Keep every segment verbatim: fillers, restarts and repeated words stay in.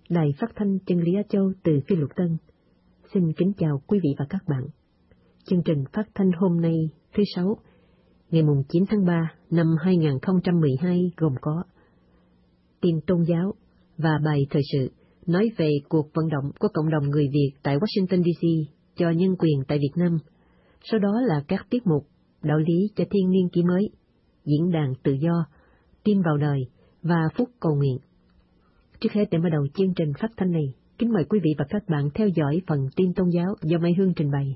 Đài Phát thanh Chân lý Á Châu từ Phi Luật Tân. Xin kính chào quý vị và các bạn. Chương trình phát thanh hôm nay thứ Sáu, ngày chín tháng ba năm hai nghìn không trăm mười hai gồm có tin tôn giáo và bài thời sự nói về cuộc vận động của cộng đồng người Việt tại Washington đê xê cho nhân quyền tại Việt Nam. Sau đó là các tiết mục đạo lý cho thiên niên kỷ mới, diễn đàn tự do, tin vào đời và phút cầu nguyện. Trước hết để bắt đầu chương trình phát thanh này, kính mời quý vị và các bạn theo dõi phần tin tôn giáo do Mai Hương trình bày.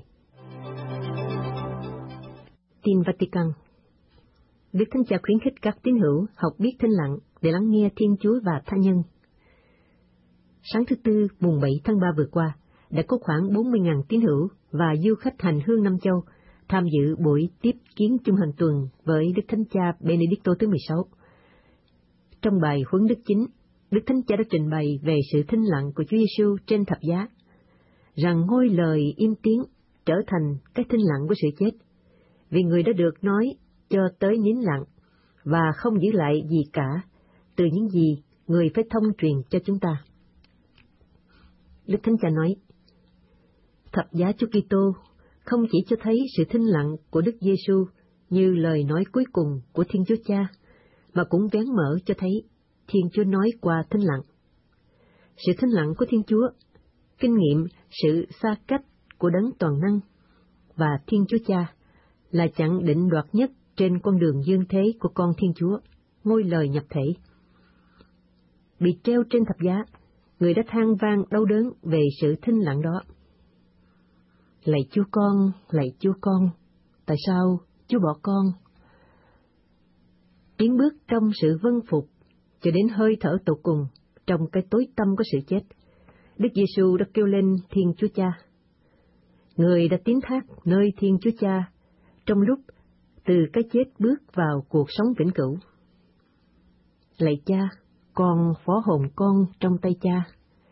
Tin Vatican. Đức Thánh Cha khuyến khích các tín hữu học biết thinh lặng để lắng nghe Thiên Chúa và tha nhân. Sáng thứ Tư, mùng bảy tháng ba vừa qua, đã có khoảng bốn mươi nghìn tín hữu và du khách hành hương Nam Châu tham dự buổi tiếp kiến chung hành tuần với Đức Thánh Cha Benedicto thứ mười sáu. Trong bài huấn đức chính, Đức Thánh Cha đã trình bày về sự thinh lặng của Chúa Giêsu trên thập giá, rằng ngôi lời im tiếng trở thành cái thinh lặng của sự chết, vì người đã được nói cho tới nín lặng và không giữ lại gì cả từ những gì người phải thông truyền cho chúng ta. Đức Thánh Cha nói, thập giá Chúa Kitô không chỉ cho thấy sự thinh lặng của Đức Giêsu như lời nói cuối cùng của Thiên Chúa Cha, mà cũng vén mở cho thấy Thiên Chúa nói qua thinh lặng. Sự thinh lặng của Thiên Chúa, kinh nghiệm sự xa cách của Đấng Toàn Năng và Thiên Chúa Cha là chặng định đoạt nhất trên con đường dương thế của con Thiên Chúa, ngôi lời nhập thể. Bị treo trên thập giá, người đã than vang đau đớn về sự thinh lặng đó. Lạy Chúa con, lạy Chúa con, tại sao Chúa bỏ con? Tiến bước trong sự vâng phục cho đến hơi thở tột cùng trong cái tối tăm của sự chết, Đức Giêsu đã kêu lên Thiên Chúa Cha. Người đã tín thác nơi Thiên Chúa Cha trong lúc từ cái chết bước vào cuộc sống vĩnh cửu. Lạy Cha, con phó hồn con trong tay Cha.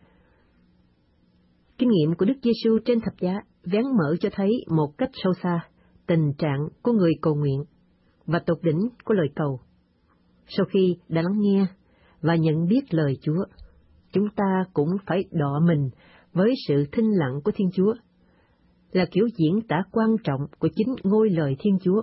Kinh nghiệm của Đức Giêsu trên thập giá vén mở cho thấy một cách sâu xa tình trạng của người cầu nguyện và tột đỉnh của lời cầu. Sau khi đã lắng nghe và nhận biết lời Chúa, chúng ta cũng phải đọ mình với sự thinh lặng của Thiên Chúa, là kiểu diễn tả quan trọng của chính ngôi lời Thiên Chúa.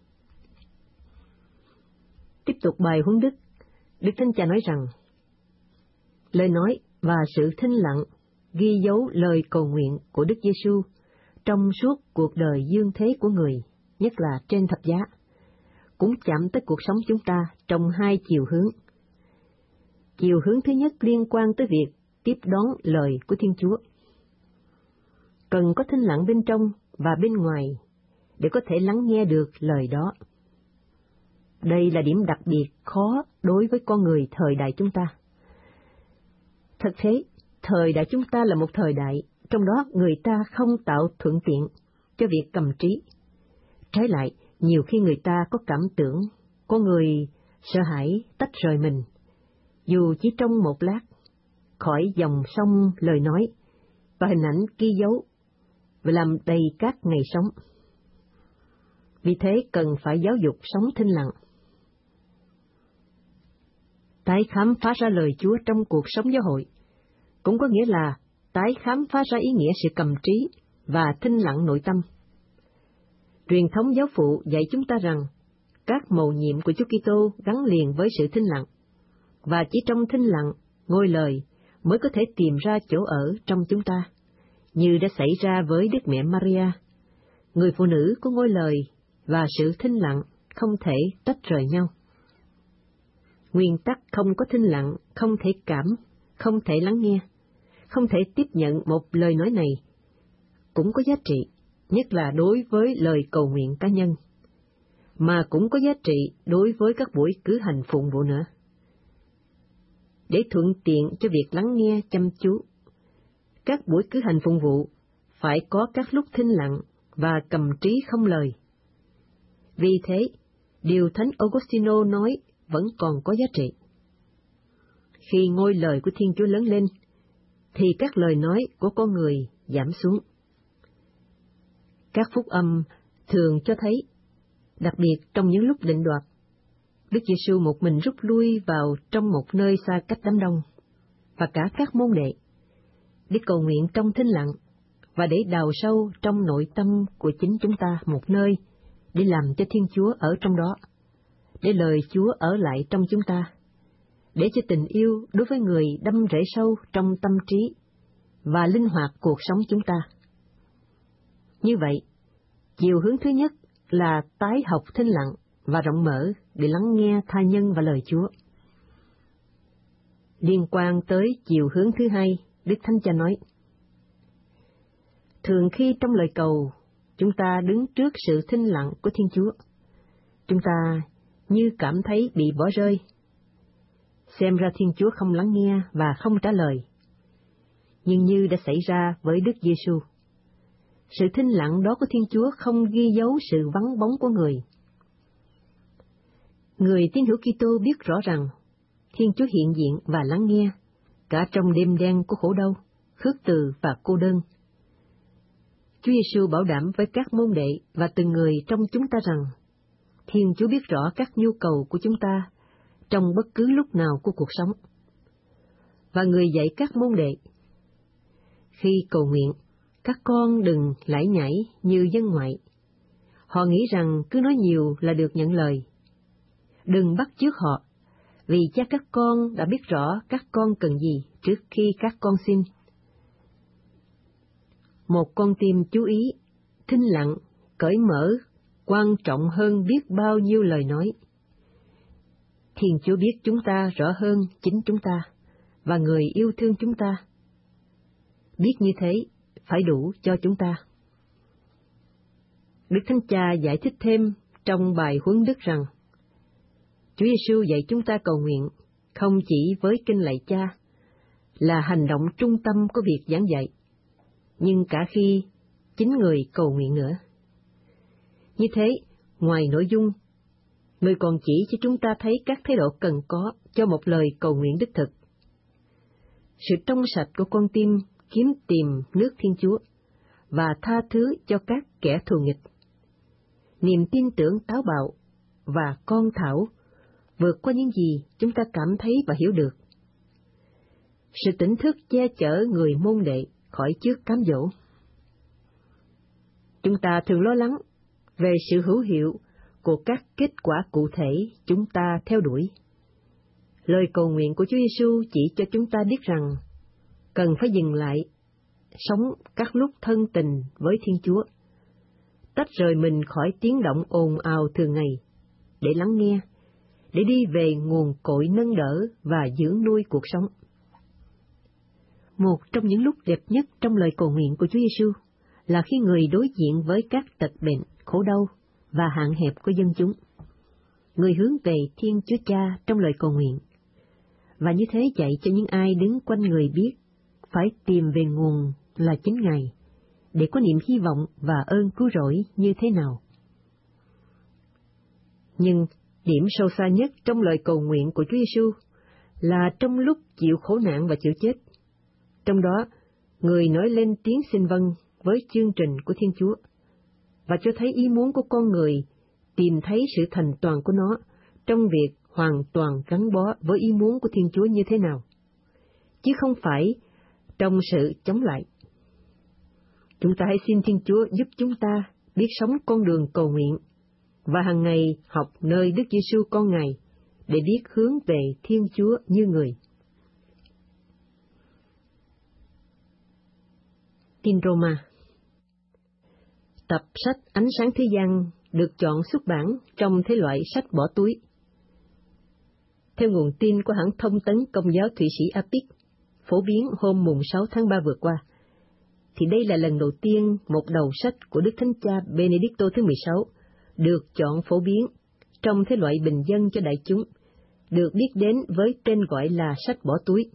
Tiếp tục bài huấn đức, Đức Thánh Cha nói rằng, lời nói và sự thinh lặng ghi dấu lời cầu nguyện của Đức Giêsu trong suốt cuộc đời dương thế của người, nhất là trên thập giá, cũng chạm tới cuộc sống chúng ta trong hai chiều hướng. Chiều hướng thứ nhất liên quan tới việc tiếp đón lời của Thiên Chúa. Cần có thinh lặng bên trong và bên ngoài để có thể lắng nghe được lời đó. Đây là điểm đặc biệt khó đối với con người thời đại chúng ta. Thật thế, thời đại chúng ta là một thời đại trong đó người ta không tạo thuận tiện cho việc cầm trí. Trái lại, nhiều khi người ta có cảm tưởng, có người sợ hãi tách rời mình, dù chỉ trong một lát, khỏi dòng sông lời nói và hình ảnh ghi dấu và làm đầy các ngày sống. Vì thế cần phải giáo dục sống thinh lặng. Tái khám phá ra lời Chúa trong cuộc sống giáo hội cũng có nghĩa là tái khám phá ra ý nghĩa sự cầm trí và thinh lặng nội tâm. Truyền thống giáo phụ dạy chúng ta rằng các mầu nhiệm của Chúa Kitô gắn liền với sự thinh lặng, và chỉ trong thinh lặng, ngôi lời mới có thể tìm ra chỗ ở trong chúng ta, như đã xảy ra với Đức Mẹ Maria, người phụ nữ của ngôi lời và sự thinh lặng không thể tách rời nhau. Nguyên tắc không có thinh lặng, không thể cảm, không thể lắng nghe, không thể tiếp nhận một lời nói này, cũng có giá trị, nhất là đối với lời cầu nguyện cá nhân, mà cũng có giá trị đối với các buổi cử hành phụng vụ nữa. Để thuận tiện cho việc lắng nghe chăm chú, các buổi cử hành phụng vụ phải có các lúc thinh lặng và cầm trí không lời. Vì thế, điều Thánh Augustino nói vẫn còn có giá trị. Khi ngôi lời của Thiên Chúa lớn lên, thì các lời nói của con người giảm xuống. Các phúc âm thường cho thấy, đặc biệt trong những lúc định đoạt, Đức Giêsu một mình rút lui vào trong một nơi xa cách đám đông. và cả các môn đệ, để cầu nguyện trong thinh lặng và để đào sâu trong nội tâm của chính chúng ta một nơi, để làm cho Thiên Chúa ở trong đó, để lời Chúa ở lại trong chúng ta, để cho tình yêu đối với người đâm rễ sâu trong tâm trí và linh hoạt cuộc sống chúng ta. Như vậy, chiều hướng thứ nhất là tái học thinh lặng và rộng mở để lắng nghe tha nhân và lời Chúa. Liên quan tới chiều hướng thứ hai, Đức Thánh Cha nói, thường khi trong lời cầu, chúng ta đứng trước sự thinh lặng của Thiên Chúa, chúng ta như cảm thấy bị bỏ rơi. Xem ra Thiên Chúa không lắng nghe và không trả lời. Nhưng như đã xảy ra với Đức Giêsu, sự thinh lặng đó của Thiên Chúa không ghi dấu sự vắng bóng của người. Người tín hữu Kitô biết rõ rằng Thiên Chúa hiện diện và lắng nghe, cả trong đêm đen của khổ đau, khước từ và cô đơn. Chúa Giêsu bảo đảm với các môn đệ và từng người trong chúng ta rằng, Thiên Chúa biết rõ các nhu cầu của chúng ta trong bất cứ lúc nào của cuộc sống. Và người dạy các môn đệ, khi cầu nguyện, các con đừng lải nhải như dân ngoại. Họ nghĩ rằng cứ nói nhiều là được nhận lời. Đừng bắt chước họ, vì cha các con đã biết rõ các con cần gì trước khi các con xin. Một con tim chú ý, thinh lặng, cởi mở, quan trọng hơn biết bao nhiêu lời nói. Thiên Chúa biết chúng ta rõ hơn chính chúng ta, và người yêu thương chúng ta. Biết như thế, phải đủ cho chúng ta. Đức Thánh Cha giải thích thêm trong bài huấn đức rằng, Chúa Giêsu dạy chúng ta cầu nguyện không chỉ với kinh lạy Cha, là hành động trung tâm của việc giảng dạy, nhưng cả khi chính người cầu nguyện nữa. Như thế, ngoài nội dung, người còn chỉ cho chúng ta thấy các thái độ cần có cho một lời cầu nguyện đích thực. Sự trong sạch của con tim kiếm tìm nước Thiên Chúa và tha thứ cho các kẻ thù nghịch. Niềm tin tưởng táo bạo và con thảo vượt qua những gì chúng ta cảm thấy và hiểu được. Sự tỉnh thức che chở người môn đệ khỏi trước cám dỗ. Chúng ta thường lo lắng về sự hữu hiệu của các kết quả cụ thể chúng ta theo đuổi. Lời cầu nguyện của Chúa Giêsu chỉ cho chúng ta biết rằng cần phải dừng lại, sống các lúc thân tình với Thiên Chúa, tách rời mình khỏi tiếng động ồn ào thường ngày, để lắng nghe, để đi về nguồn cội nâng đỡ và dưỡng nuôi cuộc sống. Một trong những lúc đẹp nhất trong lời cầu nguyện của Chúa Giêsu là khi người đối diện với các tật bệnh, khổ đau và hạn hẹp của dân chúng. Người hướng về Thiên Chúa Cha trong lời cầu nguyện, và như thế dạy cho những ai đứng quanh người biết phải tìm về nguồn là chính Ngài, để có niềm hy vọng và ơn cứu rỗi như thế nào. Nhưng điểm sâu xa nhất trong lời cầu nguyện của Chúa Giêsu là trong lúc chịu khổ nạn và chịu chết. Trong đó, người nói lên tiếng xin vâng với chương trình của Thiên Chúa, và cho thấy ý muốn của con người tìm thấy sự thành toàn của nó trong việc hoàn toàn gắn bó với ý muốn của Thiên Chúa như thế nào, chứ không phải trong sự chống lại. Chúng ta hãy xin Thiên Chúa giúp chúng ta biết sống con đường cầu nguyện, và hàng ngày học nơi Đức Giêsu con Ngài, để biết hướng về Thiên Chúa như người. Tin Roma. Tập sách Ánh sáng thế gian được chọn xuất bản trong thể loại sách bỏ túi. Theo nguồn tin của hãng thông tấn Công giáo Thụy Sĩ a pê i xê, phổ biến hôm mùng sáu tháng ba vừa qua, thì đây là lần đầu tiên một đầu sách của Đức Thánh Cha Benedicto thứ mười sáu được chọn phổ biến trong thể loại bình dân cho đại chúng, được biết đến với tên gọi là sách bỏ túi.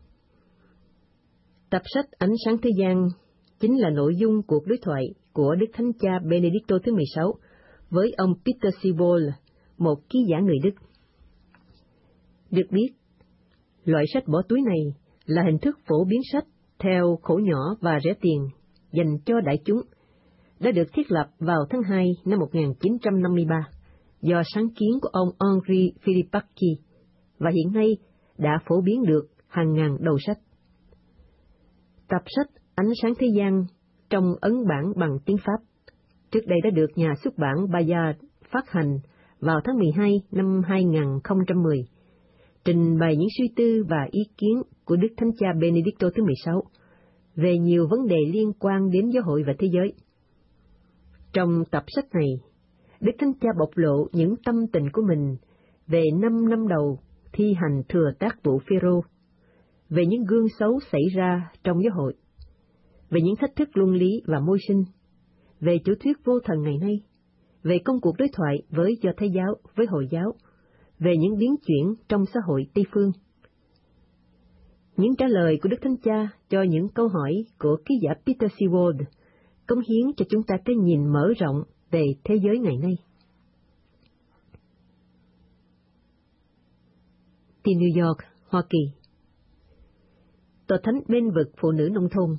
Tập sách Ánh sáng thế gian chính là nội dung cuộc đối thoại của Đức Thánh Cha Benedicto thứ mười sáu với ông Peter Siebold, một ký giả người Đức. Được biết, loại sách bỏ túi này là hình thức phổ biến sách theo khổ nhỏ và rẻ tiền dành cho đại chúng, đã được thiết lập vào tháng hai năm một nghìn chín trăm năm mươi ba do sáng kiến của ông Henri Philippaki, và hiện nay đã phổ biến được hàng ngàn đầu sách. Tập sách Ánh sáng thế gian trong ấn bản bằng tiếng Pháp, trước đây đã được nhà xuất bản Bayard phát hành vào tháng mười hai năm hai nghìn không trăm mười, trình bày những suy tư và ý kiến của Đức Thánh Cha Benedicto thứ mười sáu về nhiều vấn đề liên quan đến giáo hội và thế giới. Trong tập sách này, Đức Thánh Cha bộc lộ những tâm tình của mình về năm năm đầu thi hành thừa tác vụ Phêrô, về những gương xấu xảy ra trong giáo hội, về những thách thức luân lý và môi sinh, về chủ thuyết vô thần ngày nay, về công cuộc đối thoại với Do Thái giáo, với Hồi giáo, về những biến chuyển trong xã hội Tây phương. Những trả lời của Đức Thánh Cha cho những câu hỏi của ký giả Peter Seward cống hiến cho chúng ta cái nhìn mở rộng về thế giới ngày nay. Tin New York, Hoa Kỳ. Tòa Thánh bên vực phụ nữ nông thôn.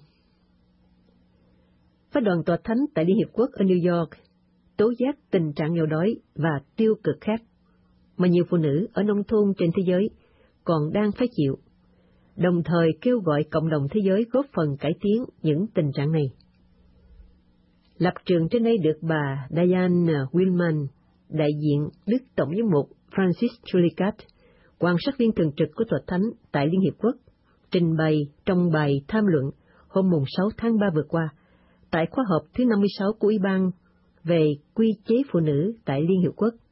Phái đoàn Tòa Thánh tại Liên Hiệp Quốc ở New York tố giác tình trạng nghèo đói và tiêu cực khác mà nhiều phụ nữ ở nông thôn trên thế giới còn đang phải chịu, đồng thời kêu gọi cộng đồng thế giới góp phần cải tiến những tình trạng này. Lập trường trên đây được bà Diane Willman, đại diện Đức Tổng giám mục Francis Chulikat, quan sát viên thường trực của Tòa Thánh tại Liên Hiệp Quốc, trình bày trong bài tham luận hôm sáu tháng ba vừa qua, tại khóa họp thứ năm mươi sáu của Ủy ban về quy chế phụ nữ tại Liên Hiệp Quốc.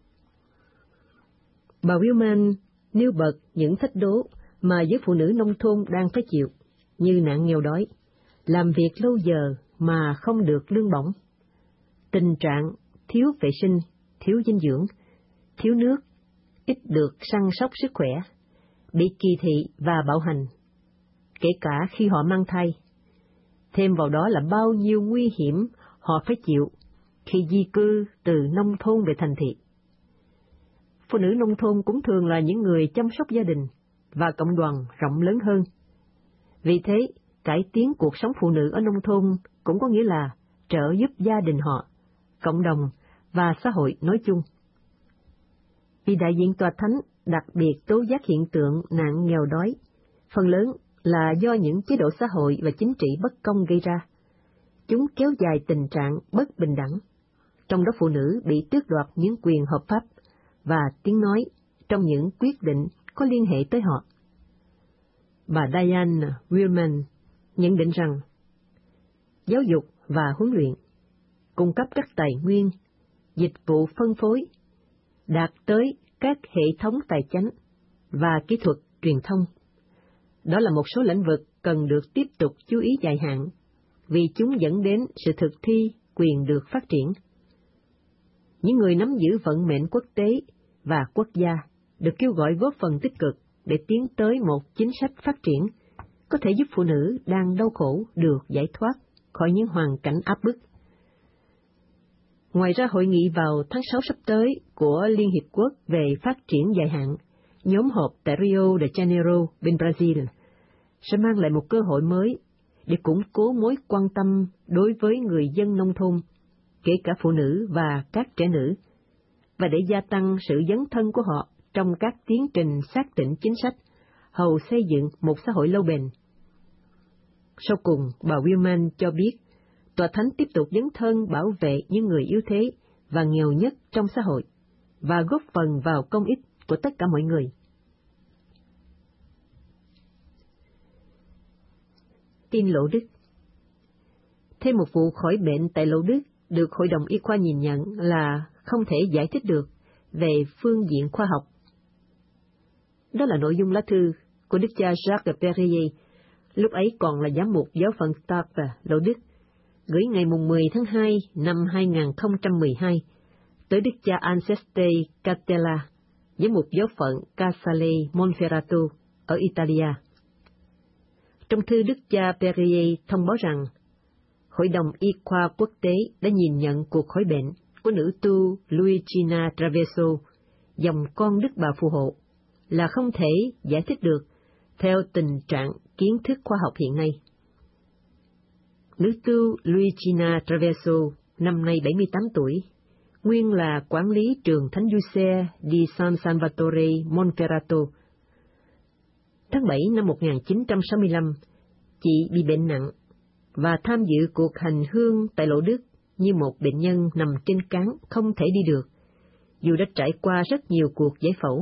Bà Willman nêu bật những thách đố mà giới phụ nữ nông thôn đang phải chịu, như nạn nghèo đói, làm việc lâu giờ mà không được lương bổng, tình trạng thiếu vệ sinh, thiếu dinh dưỡng, thiếu nước, ít được săn sóc sức khỏe, bị kỳ thị và bạo hành, kể cả khi họ mang thai. Thêm vào đó là bao nhiêu nguy hiểm họ phải chịu khi di cư từ nông thôn về thành thị. Phụ nữ nông thôn cũng thường là những người chăm sóc gia đình và cộng đoàn rộng lớn hơn. Vì thế, cải tiến cuộc sống phụ nữ ở nông thôn cũng có nghĩa là trợ giúp gia đình họ, cộng đồng và xã hội nói chung. Vì đại diện Tòa Thánh đặc biệt tố giác hiện tượng nạn nghèo đói, phần lớn là do những chế độ xã hội và chính trị bất công gây ra. Chúng kéo dài tình trạng bất bình đẳng, trong đó phụ nữ bị tước đoạt những quyền hợp pháp và tiếng nói trong những quyết định có liên hệ tới họ. Bà Diane Willman nhận định rằng giáo dục và huấn luyện, cung cấp các tài nguyên, dịch vụ phân phối, đạt tới các hệ thống tài chánh và kỹ thuật truyền thông. Đó là một số lĩnh vực cần được tiếp tục chú ý dài hạn, vì chúng dẫn đến sự thực thi quyền được phát triển. Những người nắm giữ vận mệnh quốc tế và quốc gia được kêu gọi góp phần tích cực để tiến tới một chính sách phát triển có thể giúp phụ nữ đang đau khổ được giải thoát khỏi những hoàn cảnh áp bức. Ngoài ra, hội nghị vào tháng sáu sắp tới của Liên Hiệp Quốc về phát triển dài hạn, nhóm họp tại Rio de Janeiro, bên Brazil, sẽ mang lại một cơ hội mới để củng cố mối quan tâm đối với người dân nông thôn, kể cả phụ nữ và các trẻ nữ, và để gia tăng sự dấn thân của họ trong các tiến trình xác định chính sách, hầu xây dựng một xã hội lâu bền. Sau cùng, bà Willman cho biết, Tòa Thánh tiếp tục dấn thân bảo vệ những người yếu thế và nghèo nhất trong xã hội, và góp phần vào công ích của tất cả mọi người. Tin Lỗ Đức. Thêm một vụ khỏi bệnh tại Lỗ Đức được Hội đồng Y khoa nhìn nhận là không thể giải thích được về phương diện khoa học. Đó là nội dung lá thư của Đức cha Jacques Perrier, lúc ấy còn là giám mục giáo phận Tarbes, Lỗ Đức, gửi ngày mười tháng hai năm hai nghìn không trăm mười hai tới Đức cha Anceste Catella, giám mục giáo phận Casale Monferrato ở Italia. Trong thư, Đức cha Perrier thông báo rằng Hội đồng Y khoa quốc tế đã nhìn nhận cuộc khỏi bệnh của nữ tu Luigina Traverso, dòng con Đức Bà Phù Hộ, là không thể giải thích được theo tình trạng kiến thức khoa học hiện nay. Nữ tu Luigina Traverso, năm nay bảy mươi tám tuổi, nguyên là quản lý trường Thánh Giuse di San Salvatore Monferrato. Tháng bảy năm một nghìn chín trăm sáu mươi lăm, chị bị bệnh nặng và tham dự cuộc hành hương tại Lỗ Đức như một bệnh nhân nằm trên cáng không thể đi được, dù đã trải qua rất nhiều cuộc giải phẫu.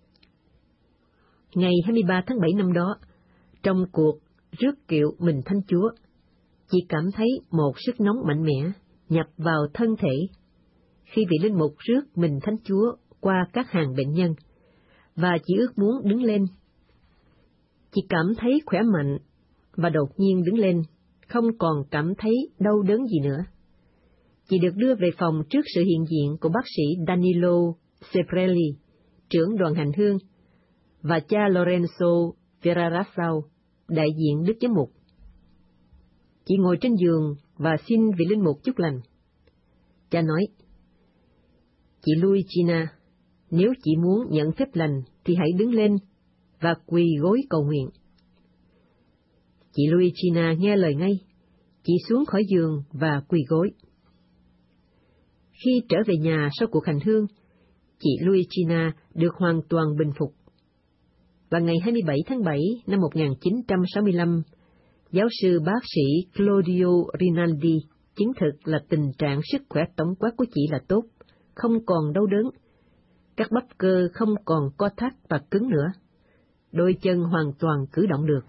Ngày hai mươi ba tháng bảy năm đó, trong cuộc rước kiệu Mình Thánh Chúa, chị cảm thấy một sức nóng mạnh mẽ nhập vào thân thể khi vị linh mục rước Mình Thánh Chúa qua các hàng bệnh nhân, và chị ước muốn đứng lên. Chị cảm thấy khỏe mạnh và đột nhiên đứng lên, không còn cảm thấy đau đớn gì nữa. Chị được đưa về phòng trước sự hiện diện của bác sĩ Danilo Seprelli, trưởng đoàn hành hương, và cha Lorenzo Ferrarazao, đại diện Đức Giám mục. Chị ngồi trên giường và xin vị linh mục chúc lành. Cha nói: "Chị Luigina, nếu chị muốn nhận phép lành thì hãy đứng lên và quỳ gối cầu nguyện." Chị Luigina nghe lời ngay, chị xuống khỏi giường và quỳ gối. Khi trở về nhà sau cuộc hành hương, chị Luigina được hoàn toàn bình phục. Và ngày hai mươi bảy tháng bảy năm một nghìn chín trăm sáu mươi lăm, giáo sư bác sĩ Claudio Rinaldi chứng thực là tình trạng sức khỏe tổng quát của chị là tốt, không còn đau đớn. Các bắp cơ không còn co thắt và cứng nữa. Đôi chân hoàn toàn cử động được.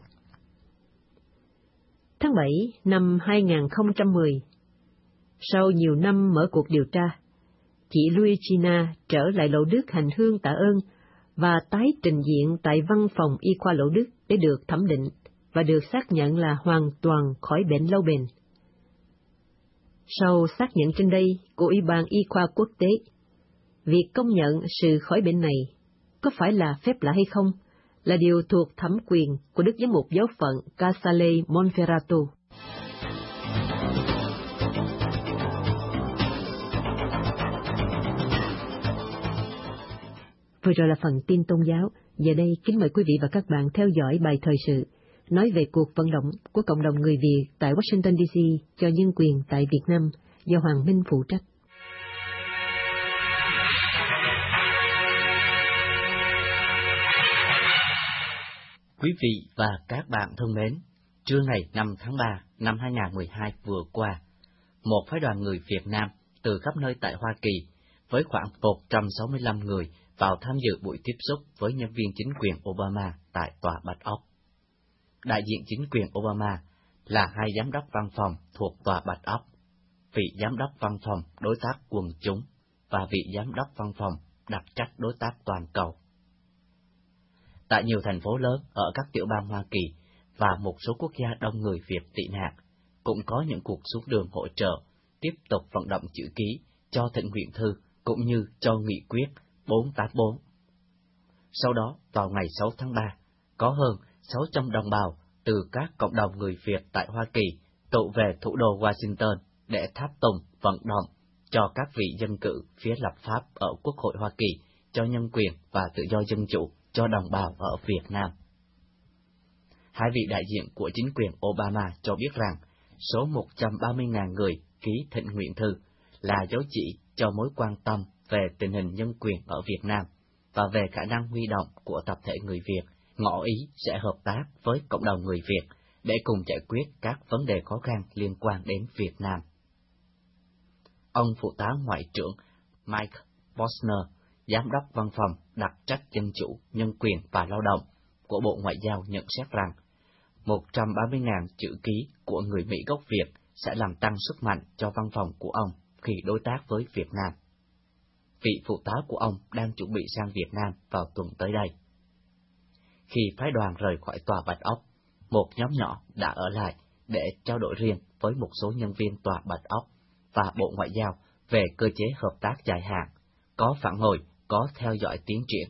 Tháng bảy năm hai nghìn không trăm mười, sau nhiều năm mở cuộc điều tra, chị Luigina trở lại Lỗ Đức hành hương tạ ơn và tái trình diện tại văn phòng y khoa Lỗ Đức để được thẩm định và được xác nhận là hoàn toàn khỏi bệnh lâu bền. Sau xác nhận trên đây của Ủy ban Y khoa Quốc tế, việc công nhận sự khỏi bệnh này có phải là phép lạ hay không là điều thuộc thẩm quyền của Đức Giám mục Giáo phận Casale Monferrato. Vừa rồi là phần tin tôn giáo. Giờ đây kính mời quý vị và các bạn theo dõi bài thời sự nói về cuộc vận động của cộng đồng người Việt tại Washington đê xê cho nhân quyền tại Việt Nam do Hoàng Minh phụ trách. Quý vị và các bạn thân mến, trưa ngày năm tháng ba năm hai nghìn không trăm mười hai vừa qua, một phái đoàn người Việt Nam từ khắp nơi tại Hoa Kỳ với khoảng một trăm sáu mươi lăm người vào tham dự buổi tiếp xúc với nhân viên chính quyền Obama tại Tòa Bạch Ốc. Đại diện chính quyền Obama là hai giám đốc văn phòng thuộc Tòa Bạch Ốc, vị giám đốc văn phòng đối tác quần chúng và vị giám đốc văn phòng đặc trách đối tác toàn cầu. Tại nhiều thành phố lớn ở các tiểu bang Hoa Kỳ và một số quốc gia đông người Việt tị nạn, cũng có những cuộc xuống đường hỗ trợ, tiếp tục vận động chữ ký cho thỉnh nguyện thư cũng như cho nghị quyết bốn tám bốn. Sau đó, vào ngày sáu tháng ba, có hơn sáu trăm đồng bào từ các cộng đồng người Việt tại Hoa Kỳ tụ về thủ đô Washington để tháp tùng vận động cho các vị dân cử phía lập pháp ở Quốc hội Hoa Kỳ cho nhân quyền và tự do dân chủ cho đồng bào ở Việt Nam. Hai vị đại diện của chính quyền Obama cho biết rằng số một trăm ba mươi nghìn người ký thỉnh nguyện thư là dấu chỉ cho mối quan tâm về tình hình nhân quyền ở Việt Nam và về khả năng huy động của tập thể người Việt ngỏ ý sẽ hợp tác với cộng đồng người Việt để cùng giải quyết các vấn đề khó khăn liên quan đến Việt Nam. Ông Phụ tá Ngoại trưởng Mike Posner, Giám đốc Văn phòng đặc trách dân chủ, nhân quyền và lao động của Bộ Ngoại giao nhận xét rằng một trăm ba mươi nghìn chữ ký của người Mỹ gốc Việt sẽ làm tăng sức mạnh cho văn phòng của ông khi đối tác với Việt Nam. Vị phụ tá của ông đang chuẩn bị sang Việt Nam vào tuần tới đây. Khi phái đoàn rời khỏi Tòa Bạch Ốc, một nhóm nhỏ đã ở lại để trao đổi riêng với một số nhân viên Tòa Bạch Ốc và Bộ Ngoại giao về cơ chế hợp tác dài hạn, có phản hồi, có theo dõi tiến triển.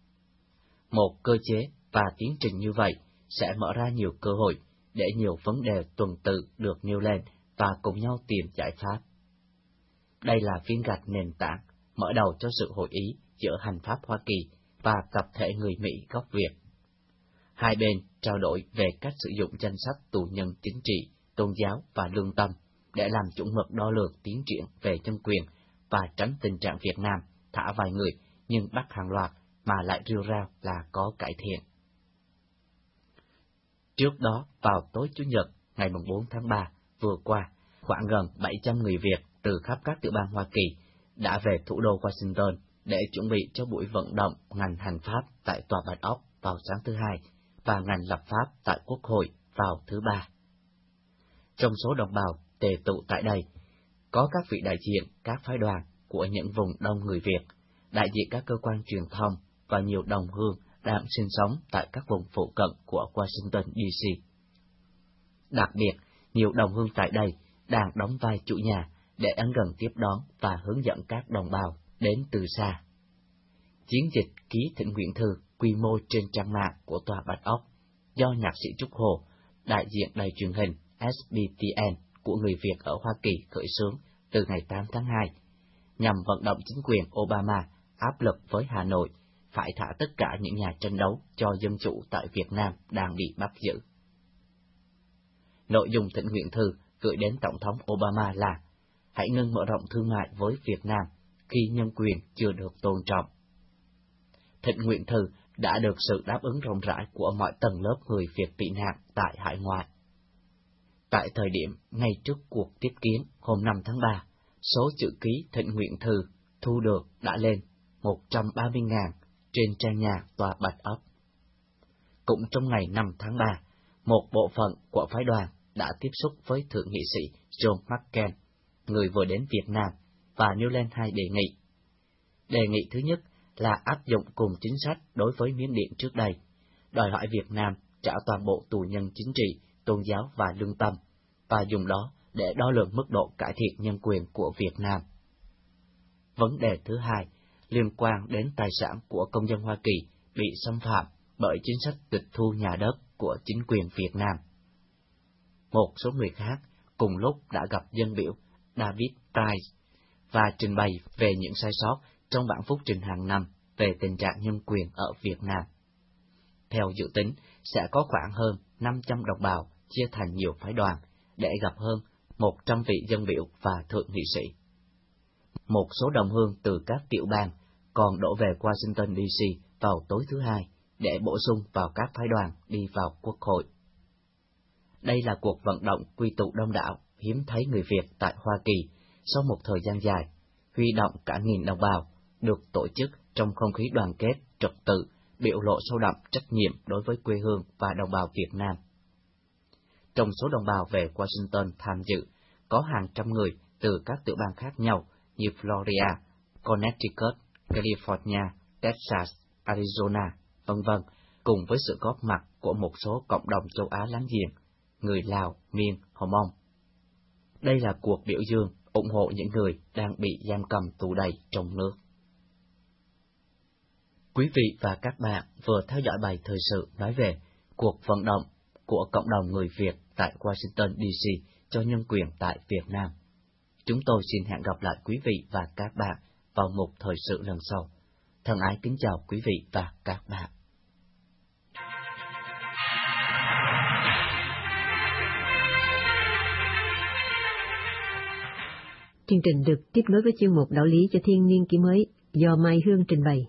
Một cơ chế và tiến trình như vậy sẽ mở ra nhiều cơ hội để nhiều vấn đề tuần tự được nêu lên và cùng nhau tìm giải pháp. Đây là viên gạch nền tảng mở đầu cho sự hội ý giữa hành pháp Hoa Kỳ và tập thể người Mỹ gốc Việt. Hai bên trao đổi về cách sử dụng danh sách tù nhân chính trị, tôn giáo và lương tâm để làm chuẩn mực đo lường tiến triển về nhân quyền và tránh tình trạng Việt Nam thả vài người nhưng bắt hàng loạt mà lại rêu rao là có cải thiện. Trước đó, vào tối Chủ nhật, ngày bốn tháng ba vừa qua, khoảng gần bảy trăm người Việt từ khắp các tiểu bang Hoa Kỳ đã về thủ đô Washington để chuẩn bị cho buổi vận động ngành hành pháp tại Tòa Bạch Ốc vào sáng thứ Hai và ngành lập pháp tại Quốc hội vào thứ Ba. Trong số đồng bào tề tụ tại đây, có các vị đại diện các phái đoàn của những vùng đông người Việt, đại diện các cơ quan truyền thông và nhiều đồng hương đang sinh sống tại các vùng phụ cận của Washington đê xê. Đặc biệt, nhiều đồng hương tại đây đang đóng vai chủ nhà để ấn gần tiếp đón và hướng dẫn các đồng bào đến từ xa. Chiến dịch ký thỉnh nguyện thư quy mô trên trang mạng của Tòa Bạch Ốc do nhạc sĩ Trúc Hồ, đại diện đài truyền hình ét bê tê en của người Việt ở Hoa Kỳ khởi xướng từ ngày tám tháng hai, nhằm vận động chính quyền Obama áp lực với Hà Nội phải thả tất cả những nhà tranh đấu cho dân chủ tại Việt Nam đang bị bắt giữ. Nội dung thỉnh nguyện thư gửi đến Tổng thống Obama là: hãy ngưng mở rộng thương mại với Việt Nam khi nhân quyền chưa được tôn trọng. Thỉnh nguyện thư đã được sự đáp ứng rộng rãi của mọi tầng lớp người Việt tị nạn tại hải ngoại. Tại thời điểm ngay trước cuộc tiếp kiến hôm năm tháng ba, số chữ ký thỉnh nguyện thư thu được đã lên một trăm ba mươi nghìn trên trang nhà Tòa Bạch Ốc. Cũng trong ngày năm tháng ba, một bộ phận của phái đoàn đã tiếp xúc với Thượng nghị sĩ John McCain, người vừa đến Việt Nam, và nêu lên hai đề nghị. Đề nghị thứ nhất là áp dụng cùng chính sách đối với Miến Điện trước đây, đòi hỏi Việt Nam trả toàn bộ tù nhân chính trị, tôn giáo và lương tâm, và dùng đó để đo lường mức độ cải thiện nhân quyền của Việt Nam. Vấn đề thứ hai liên quan đến tài sản của công dân Hoa Kỳ bị xâm phạm bởi chính sách tịch thu nhà đất của chính quyền Việt Nam. Một số người khác cùng lúc đã gặp dân biểu David Price và trình bày về những sai sót trong bản phúc trình hàng năm về tình trạng nhân quyền ở Việt Nam. Theo dự tính, sẽ có khoảng hơn năm trăm đồng bào chia thành nhiều phái đoàn để gặp hơn một trăm vị dân biểu và thượng nghị sĩ. Một số đồng hương từ các tiểu bang còn đổ về Washington đê xê vào tối thứ Hai để bổ sung vào các phái đoàn đi vào Quốc hội. Đây là cuộc vận động quy tụ đông đảo hiếm thấy người Việt tại Hoa Kỳ sau một thời gian dài, huy động cả nghìn đồng bào, được tổ chức trong không khí đoàn kết, trật tự, biểu lộ sâu đậm trách nhiệm đối với quê hương và đồng bào Việt Nam. Trong số đồng bào về Washington tham dự, có hàng trăm người từ các tiểu bang khác nhau như Florida, Connecticut, California, Texas, Arizona, vân vân, cùng với sự góp mặt của một số cộng đồng châu Á láng giềng, người Lào, Miên, Hồng Mông. Đây là cuộc biểu dương ủng hộ những người đang bị giam cầm tù đầy trong nước. Quý vị và các bạn vừa theo dõi bài thời sự nói về cuộc vận động của cộng đồng người Việt tại Washington đê xê cho nhân quyền tại Việt Nam. Chúng tôi xin hẹn gặp lại quý vị và các bạn vào một thời sự lần sau. Thân ái kính chào quý vị và các bạn. Chương trình được tiếp nối với chuyên mục Đạo lý cho thiên niên kỷ mới do Mai Hương trình bày.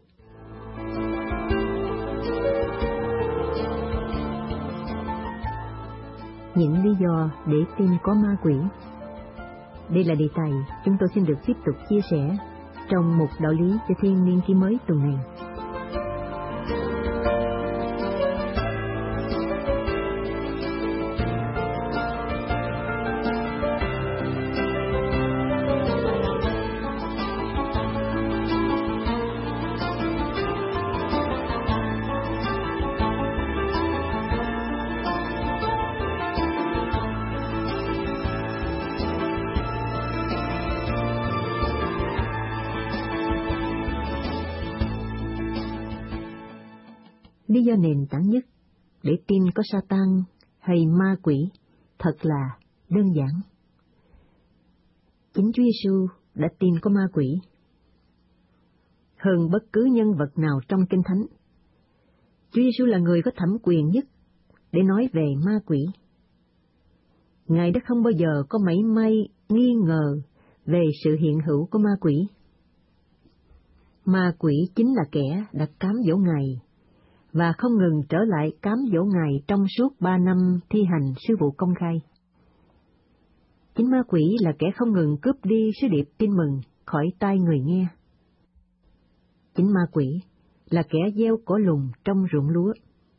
Những lý do để tin có ma quỷ. Đây là đề tài chúng tôi xin được tiếp tục chia sẻ trong mục Đạo lý cho thiên niên kỷ mới tuần này. Lý do nền tảng nhất để tin có Sa-tan hay ma quỷ thật là đơn giản. Chính Chúa Giêsu đã tin có ma quỷ. Hơn bất cứ nhân vật nào trong Kinh Thánh, Chúa Giêsu là người có thẩm quyền nhất để nói về ma quỷ. Ngài đã không bao giờ có mảy may nghi ngờ về sự hiện hữu của ma quỷ. Ma quỷ chính là kẻ đã cám dỗ Ngài và không ngừng trở lại cám dỗ Ngài trong suốt ba năm thi hành sứ vụ công khai. Chính ma quỷ là kẻ không ngừng cướp đi sứ điệp tin mừng khỏi tai người nghe. Chính ma quỷ là kẻ gieo cỏ lùn trong ruộng lúa.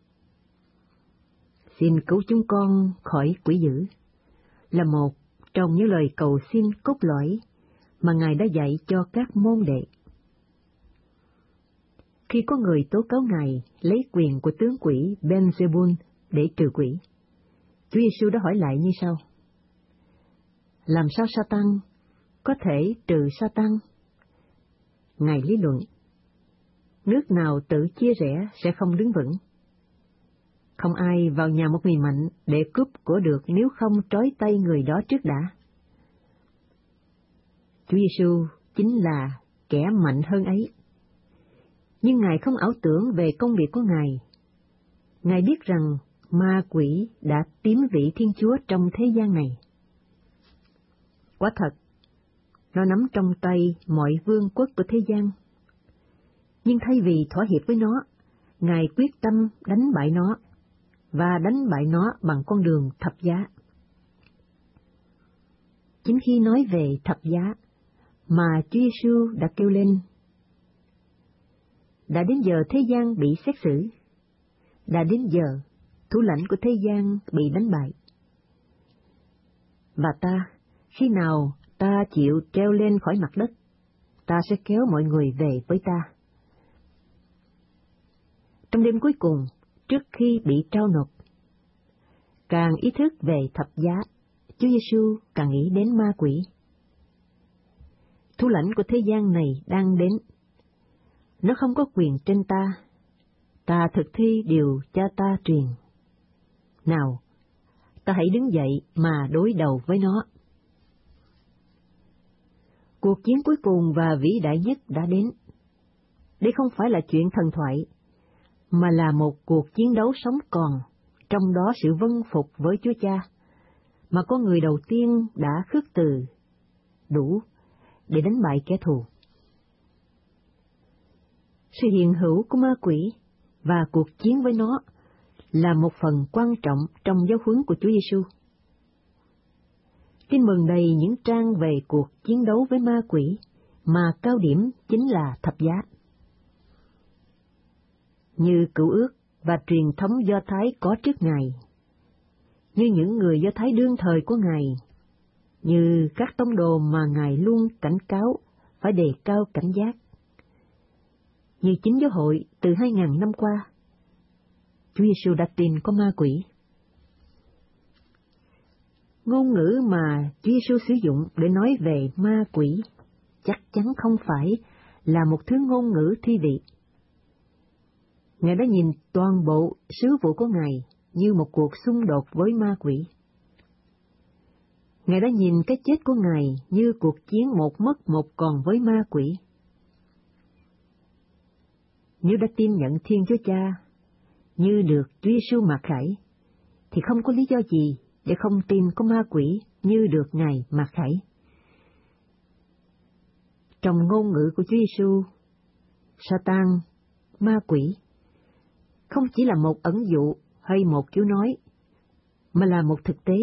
Xin cứu chúng con khỏi quỷ dữ là một trong những lời cầu xin cốt lõi mà Ngài đã dạy cho các môn đệ. Khi có người tố cáo Ngài lấy quyền của tướng quỷ Beelzebul để trừ quỷ, Chúa Giêsu đã hỏi lại như sau: làm sao Sa-tan có thể trừ Sa-tan? Ngài lý luận: nước nào tự chia rẽ sẽ không đứng vững. Không ai vào nhà một người mạnh để cướp của được nếu không trói tay người đó trước đã. Chúa Giêsu chính là kẻ mạnh hơn ấy. Nhưng Ngài không ảo tưởng về công việc của Ngài. Ngài biết rằng ma quỷ đã chiếm vị Thiên Chúa trong thế gian này. Quả thật, nó nắm trong tay mọi vương quốc của thế gian. Nhưng thay vì thỏa hiệp với nó, Ngài quyết tâm đánh bại nó, và đánh bại nó bằng con đường thập giá. Chính khi nói về thập giá, mà Chúa Giêsu đã kêu lên: đã đến giờ thế gian bị xét xử, đã đến giờ thủ lãnh của thế gian bị đánh bại. Và ta, khi nào ta chịu treo lên khỏi mặt đất, ta sẽ kéo mọi người về với ta. Trong đêm cuối cùng, trước khi bị trao nộp, càng ý thức về thập giá, Chúa Giêsu càng nghĩ đến ma quỷ. Thủ lãnh của thế gian này đang đến. Nó không có quyền trên ta. Ta thực thi điều cha ta truyền. Nào, ta hãy đứng dậy mà đối đầu với nó. Cuộc chiến cuối cùng và vĩ đại nhất đã đến. Đây không phải là chuyện thần thoại, mà là một cuộc chiến đấu sống còn, trong đó sự vâng phục với Chúa Cha, mà con người đầu tiên đã khước từ đủ để đánh bại kẻ thù. Sự hiện hữu của ma quỷ và cuộc chiến với nó là một phần quan trọng trong giáo huấn của Chúa Giêsu. Tin mừng đầy những trang về cuộc chiến đấu với ma quỷ, mà cao điểm chính là thập giá. Như Cựu Ước và truyền thống Do Thái có trước Ngài, như những người Do Thái đương thời của Ngài, như các tông đồ mà Ngài luôn cảnh cáo phải đề cao cảnh giác, như chính giáo hội từ hai ngàn năm qua, Chúa Giêsu đã tin có ma quỷ. Ngôn ngữ mà Chúa Giêsu sử dụng để nói về ma quỷ chắc chắn không phải là một thứ ngôn ngữ thi vị. Ngài đã nhìn toàn bộ sứ vụ của Ngài như một cuộc xung đột với ma quỷ. Ngài đã nhìn cái chết của Ngài như cuộc chiến một mất một còn với ma quỷ. Nếu đã tin nhận Thiên Chúa Cha như được Chúa Giêsu mặc khải, thì không có lý do gì để không tin có ma quỷ như được Ngài mặc khải. Trong ngôn ngữ của Chúa Giêsu, Sa-tan, ma quỷ, không chỉ là một ẩn dụ hay một kiểu nói, mà là một thực tế.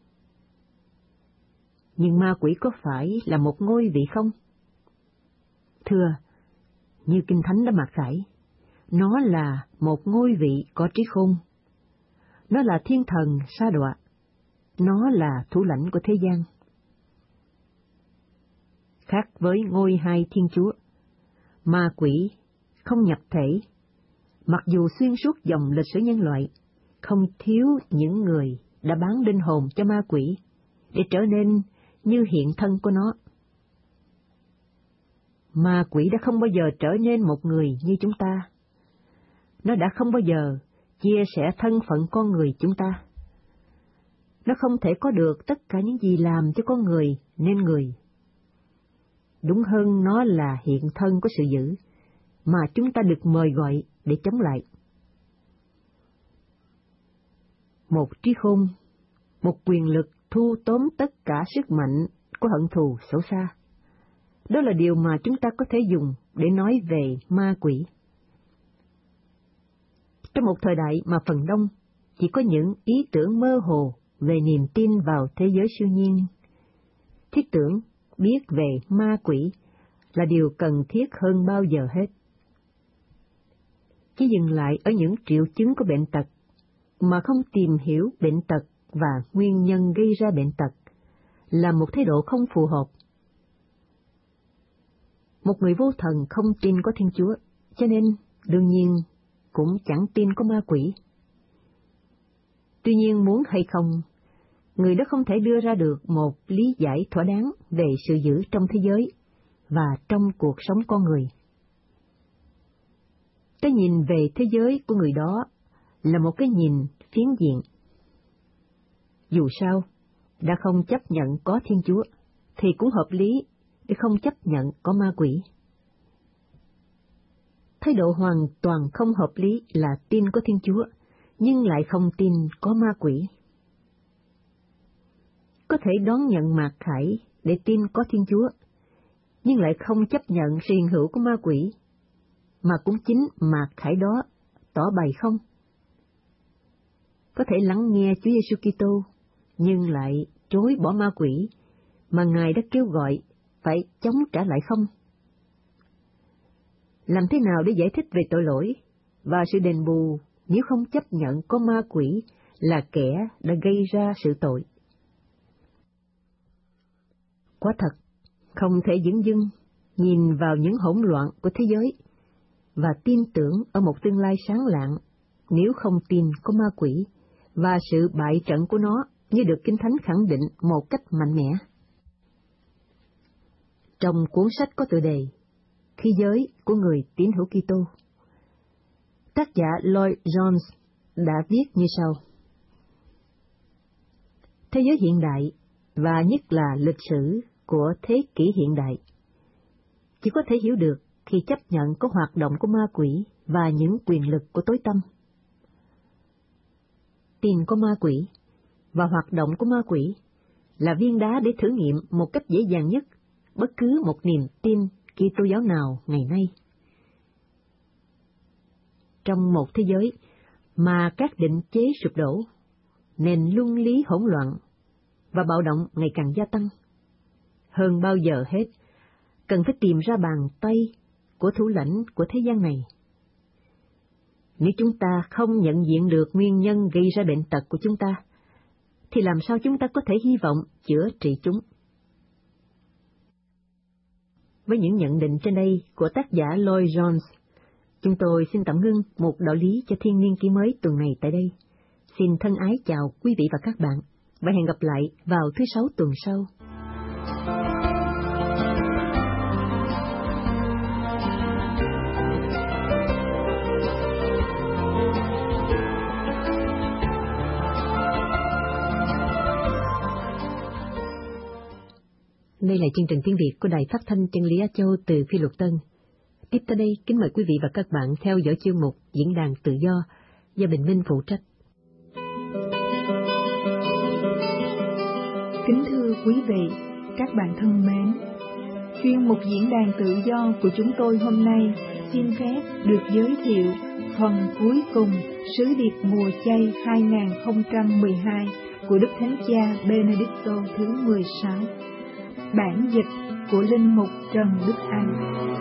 Nhưng ma quỷ có phải là một ngôi vị không? Thưa, như Kinh Thánh đã mặc khải, nó là một ngôi vị có trí khôn. Nó là thiên thần sa đọa. Nó là thủ lãnh của thế gian. Khác với ngôi hai Thiên Chúa, ma quỷ không nhập thể, mặc dù xuyên suốt dòng lịch sử nhân loại, không thiếu những người đã bán linh hồn cho ma quỷ để trở nên như hiện thân của nó. Ma quỷ đã không bao giờ trở nên một người như chúng ta. Nó đã không bao giờ chia sẻ thân phận con người chúng ta. Nó không thể có được tất cả những gì làm cho con người nên người. Đúng hơn, nó là hiện thân của sự dữ mà chúng ta được mời gọi để chống lại. Một trí khôn, một quyền lực thu tóm tất cả sức mạnh của hận thù xấu xa. Đó là điều mà chúng ta có thể dùng để nói về ma quỷ. Trong một thời đại mà phần đông chỉ có những ý tưởng mơ hồ về niềm tin vào thế giới siêu nhiên, thiết tưởng biết về ma quỷ là điều cần thiết hơn bao giờ hết. Chỉ dừng lại ở những triệu chứng của bệnh tật mà không tìm hiểu bệnh tật và nguyên nhân gây ra bệnh tật là một thái độ không phù hợp. Một người vô thần không tin có Thiên Chúa, cho nên đương nhiên cũng chẳng tin có ma quỷ. Tuy nhiên muốn hay không, người đó không thể đưa ra được một lý giải thỏa đáng về sự dữ trong thế giới và trong cuộc sống con người. Cái nhìn về thế giới của người đó là một cái nhìn phiến diện. Dù sao, đã không chấp nhận có Thiên Chúa, thì cũng hợp lý để không chấp nhận có ma quỷ. Thái độ hoàn toàn không hợp lý là tin có Thiên Chúa, nhưng lại không tin có ma quỷ. Có thể đón nhận mặc khải để tin có Thiên Chúa, nhưng lại không chấp nhận sự hiện hữu của ma quỷ, mà cũng chính mặc khải đó tỏ bày không. Có thể lắng nghe Chúa Giêsu Kitô, nhưng lại chối bỏ ma quỷ mà Ngài đã kêu gọi phải chống trả lại không. Làm thế nào để giải thích về tội lỗi và sự đền bù nếu không chấp nhận có ma quỷ là kẻ đã gây ra sự tội? Quả thật, không thể dửng dưng nhìn vào những hỗn loạn của thế giới và tin tưởng ở một tương lai sáng lạng nếu không tin có ma quỷ và sự bại trận của nó như được Kinh Thánh khẳng định một cách mạnh mẽ. Trong cuốn sách có tựa đề Khí giới của người tín hữu Kitô, tác giả Lloyd Jones đã viết như sau: Thế giới hiện đại, và nhất là lịch sử của thế kỷ hiện đại, chỉ có thể hiểu được khi chấp nhận có hoạt động của ma quỷ và những quyền lực của tối tăm. Tin có ma quỷ và hoạt động của ma quỷ là viên đá để thử nghiệm một cách dễ dàng nhất bất cứ một niềm tin Kitô giáo nào ngày nay. Trong một thế giới mà các định chế sụp đổ, nền luân lý hỗn loạn và bạo động ngày càng gia tăng, hơn bao giờ hết, cần phải tìm ra bàn tay của thủ lãnh của thế gian này. Nếu chúng ta không nhận diện được nguyên nhân gây ra bệnh tật của chúng ta, thì làm sao chúng ta có thể hy vọng chữa trị chúng? Với những nhận định trên đây của tác giả Lloyd Jones, chúng tôi xin tạm ngưng một đạo lý cho thiên niên kỷ mới tuần này tại đây. Xin thân ái chào quý vị và các bạn, và hẹn gặp lại vào thứ Sáu tuần sau. Đây là chương trình tiếng Việt của Đài Phát thanh Chân lý Á Châu từ Phi Luật Tân. Tiếp tới đây, kính mời quý vị và các bạn theo dõi chương mục Diễn đàn Tự do do Bình Minh phụ trách. Kính thưa quý vị, các bạn thân mến, chuyên mục Diễn đàn Tự do của chúng tôi hôm nay xin phép được giới thiệu phần cuối cùng Sứ điệp mùa chay hai không một hai của Đức Thánh Cha Benedicto thứ mười sáu. Bản dịch của Linh mục Trần Đức Anh.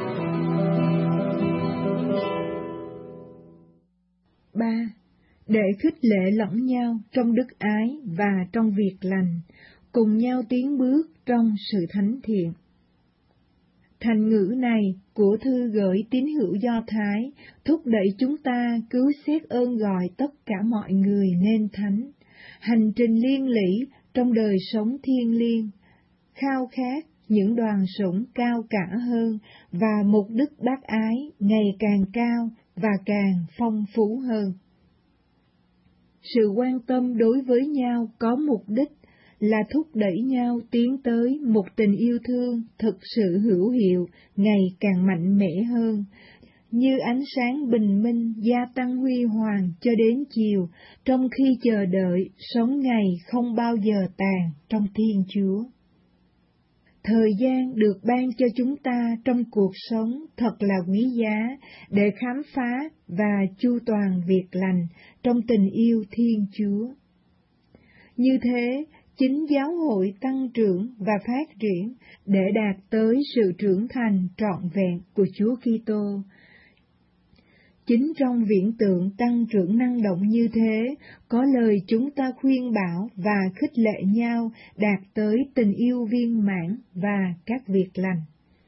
ba. Để khích lệ lẫn nhau trong đức ái và trong việc lành, cùng nhau tiến bước trong sự thánh thiện. Thành ngữ này của thư gửi tín hữu Do Thái thúc đẩy chúng ta cứu xét ơn gọi tất cả mọi người nên thánh, hành trình liên lỉ trong đời sống thiêng liêng, khao khát những đoàn sủng cao cả hơn và mục đích bác ái ngày càng cao và càng phong phú hơn. Sự quan tâm đối với nhau có mục đích là thúc đẩy nhau tiến tới một tình yêu thương thực sự hữu hiệu ngày càng mạnh mẽ hơn, như ánh sáng bình minh gia tăng huy hoàng cho đến chiều, trong khi chờ đợi sống ngày không bao giờ tàn trong Thiên Chúa. Thời gian được ban cho chúng ta trong cuộc sống thật là quý giá để khám phá và chu toàn việc lành trong tình yêu Thiên Chúa. Như thế, chính giáo hội tăng trưởng và phát triển để đạt tới sự trưởng thành trọn vẹn của Chúa Kitô. Chính trong viễn tượng tăng trưởng năng động như thế, có lời chúng ta khuyên bảo và khích lệ nhau đạt tới tình yêu viên mãn và các việc lành.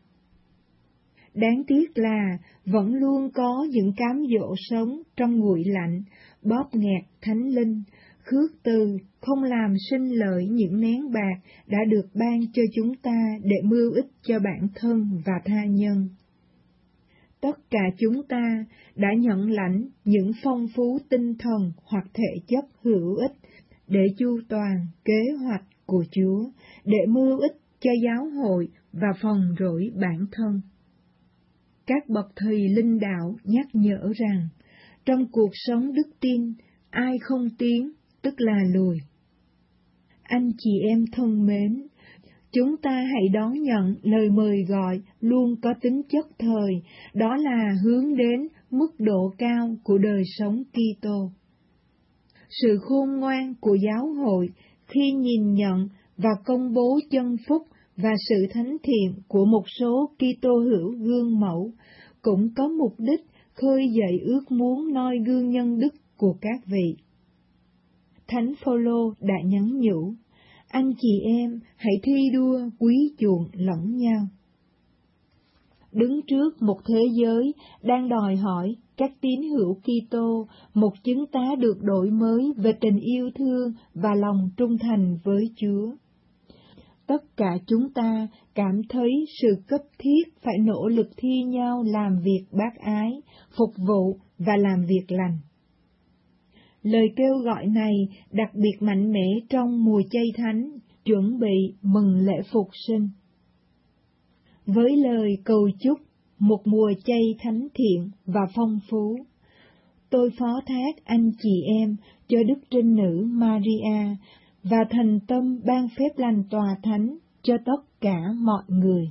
Đáng tiếc là vẫn luôn có những cám dỗ sống trong nguội lạnh, bóp nghẹt thánh linh, khước từ, không làm sinh lợi những nén bạc đã được ban cho chúng ta để mưu ích cho bản thân và tha nhân. Tất cả chúng ta đã nhận lãnh những phong phú tinh thần hoặc thể chất hữu ích để chu toàn kế hoạch của Chúa, để mưu ích cho giáo hội và phòng rỗi bản thân. Các bậc thầy linh đạo nhắc nhở rằng, trong cuộc sống đức tin, ai không tiến, tức là lùi. Anh chị em thân mến, chúng ta hãy đón nhận lời mời gọi luôn có tính chất thời, đó là hướng đến mức độ cao của đời sống Kitô. Sự khôn ngoan của giáo hội khi nhìn nhận và công bố chân phúc và sự thánh thiện của một số Kitô hữu gương mẫu cũng có mục đích khơi dậy ước muốn noi gương nhân đức của các vị. Thánh Phaolô đã nhắn nhủ, anh chị em hãy thi đua quý chuộng lẫn nhau. Đứng trước một thế giới đang đòi hỏi các tín hữu Kitô một chứng tá được đổi mới về tình yêu thương và lòng trung thành với Chúa. Tất cả chúng ta cảm thấy sự cấp thiết phải nỗ lực thi nhau làm việc bác ái, phục vụ và làm việc lành. Lời kêu gọi này đặc biệt mạnh mẽ trong mùa chay thánh, chuẩn bị mừng lễ phục sinh. Với lời cầu chúc một mùa chay thánh thiện và phong phú, tôi phó thác anh chị em cho Đức Trinh Nữ Maria và thành tâm ban phép lành tòa thánh cho tất cả mọi người.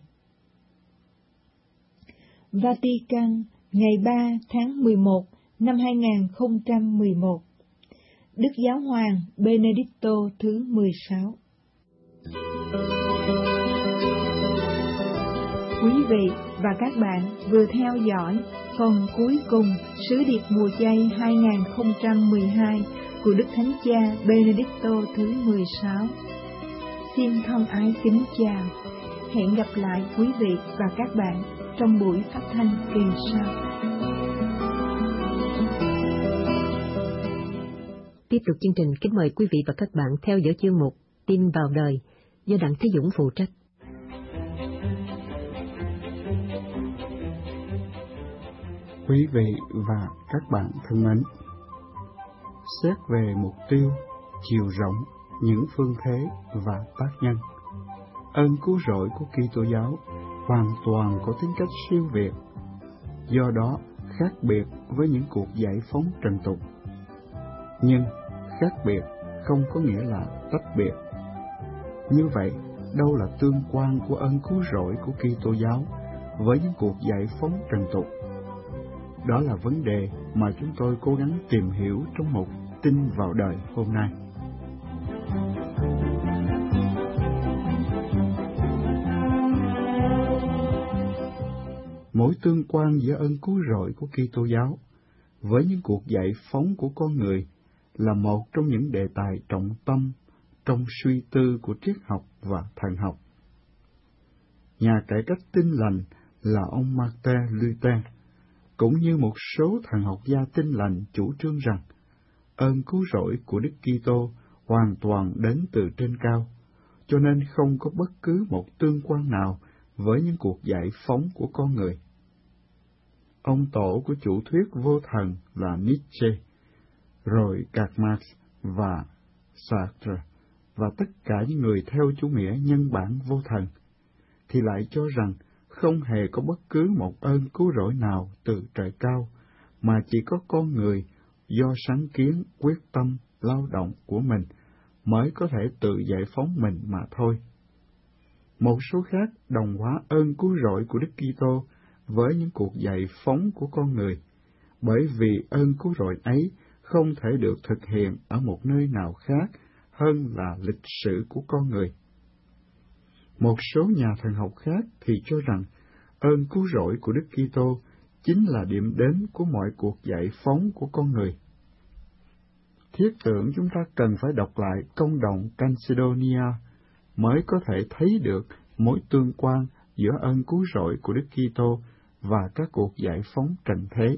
Vatican, ngày ba tháng mười một năm hai nghìn không trăm mười một. Đức Giáo hoàng Benedicto thứ mười sáu. Quý vị và các bạn vừa theo dõi phần cuối cùng sứ điệp mùa chay hai nghìn không trăm mười hai của Đức Thánh Cha Benedicto thứ mười sáu. Xin thân ái kính chào. Hẹn gặp lại quý vị và các bạn trong buổi phát thanh kỳ sau. Tiếp tục chương trình, kính mời quý vị và các bạn theo dõi chương mục Tin vào đời do Đặng Thế Dũng phụ trách. Quý vị và các bạn thân mến, xét về mục tiêu, chiều rộng, những phương thế và tác nhân, ơn cứu rỗi của Kitô giáo hoàn toàn có tính cách siêu việt, do đó khác biệt với những cuộc giải phóng trần tục. Nhưng khác biệt không có nghĩa là tách biệt. Như vậy, đâu là tương quan của ơn cứu rỗi của Kitô giáo với những cuộc giải phóng trần tục? Đó là vấn đề mà chúng tôi cố gắng tìm hiểu trong mục Tin vào đời hôm nay. Mối tương quan giữa ơn cứu rỗi của Kitô giáo với những cuộc giải phóng của con người là một trong những đề tài trọng tâm trong suy tư của triết học và thần học. Nhà cải cách Tin lành là ông Martin Luther, cũng như một số thần học gia Tin lành chủ trương rằng ơn cứu rỗi của Đức Kitô hoàn toàn đến từ trên cao, cho nên không có bất cứ một tương quan nào với những cuộc giải phóng của con người. Ông tổ của chủ thuyết vô thần là Nietzsche, rồi Karl Marx và Sartre và tất cả những người theo chủ nghĩa nhân bản vô thần, thì lại cho rằng không hề có bất cứ một ơn cứu rỗi nào từ trời cao, mà chỉ có con người do sáng kiến, quyết tâm, lao động của mình mới có thể tự giải phóng mình mà thôi. Một số khác đồng hóa ơn cứu rỗi của Đức Kitô với những cuộc dạy phóng của con người, bởi vì ơn cứu rỗi ấy không thể được thực hiện ở một nơi nào khác hơn là lịch sử của con người. Một số nhà thần học khác thì cho rằng ơn cứu rỗi của Đức Kitô chính là điểm đến của mọi cuộc dạy phóng của con người. Thiết tưởng chúng ta cần phải đọc lại công đồng Chalcedonia mới có thể thấy được mối tương quan giữa ơn cứu rỗi của Đức Kitô và các cuộc dạy phóng trần thế.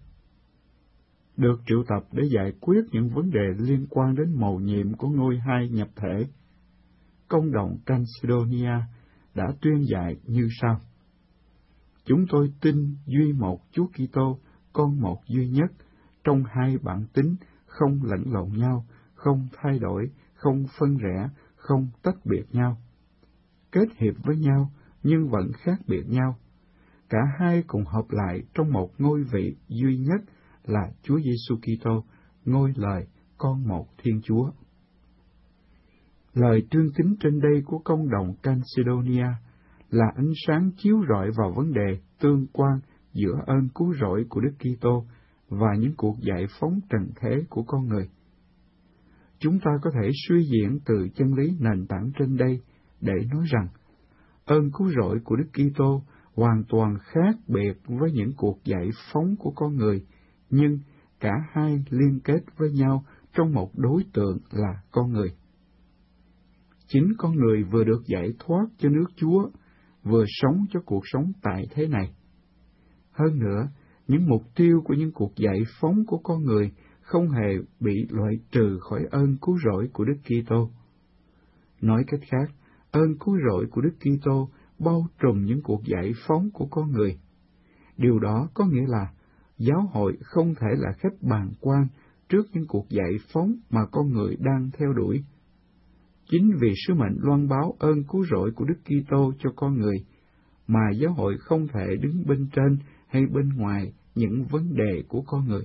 Được triệu tập để giải quyết những vấn đề liên quan đến mầu nhiệm của ngôi hai nhập thể, công đồng Chalcedonia đã tuyên dạy như sau: Chúng tôi tin duy một Chúa Kitô, con một duy nhất, trong hai bản tính, không lẫn lộn nhau, không thay đổi, không phân rẽ, không tách biệt nhau, kết hiệp với nhau nhưng vẫn khác biệt nhau. Cả hai cùng hợp lại trong một ngôi vị duy nhất là Chúa Giêsu Kitô, ngôi lời con một Thiên Chúa. Lời tuyên tín trên đây của công đồng Chalcedonia là ánh sáng chiếu rọi vào vấn đề tương quan giữa ơn cứu rỗi của Đức Kitô và những cuộc dạy phóng trần thế của con người. Chúng ta có thể suy diễn từ chân lý nền tảng trên đây để nói rằng ơn cứu rỗi của Đức Kitô hoàn toàn khác biệt với những cuộc dạy phóng của con người, nhưng cả hai liên kết với nhau trong một đối tượng là con người. Chính con người vừa được giải thoát cho nước Chúa, vừa sống cho cuộc sống tại thế này. Hơn nữa, những mục tiêu của những cuộc dạy phóng của con người không hề bị loại trừ khỏi ơn cứu rỗi của Đức Kitô. Nói cách khác, ơn cứu rỗi của Đức Kitô bao trùm những cuộc dạy phóng của con người. Điều đó có nghĩa là giáo hội không thể là khách bàng quan trước những cuộc dạy phóng mà con người đang theo đuổi. Chính vì sứ mệnh loan báo ơn cứu rỗi của Đức Kitô cho con người, mà giáo hội không thể đứng bên trên hay bên ngoài những vấn đề của con người.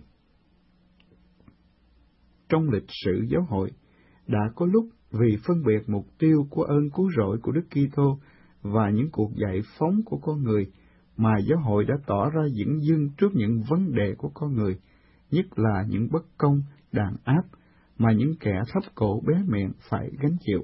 Trong lịch sử giáo hội, đã có lúc vì phân biệt mục tiêu của ơn cứu rỗi của Đức Kitô và những cuộc dạy phóng của con người, mà giáo hội đã tỏ ra dửng dưng trước những vấn đề của con người, nhất là những bất công, đàn áp mà những kẻ thấp cổ bé miệng phải gánh chịu.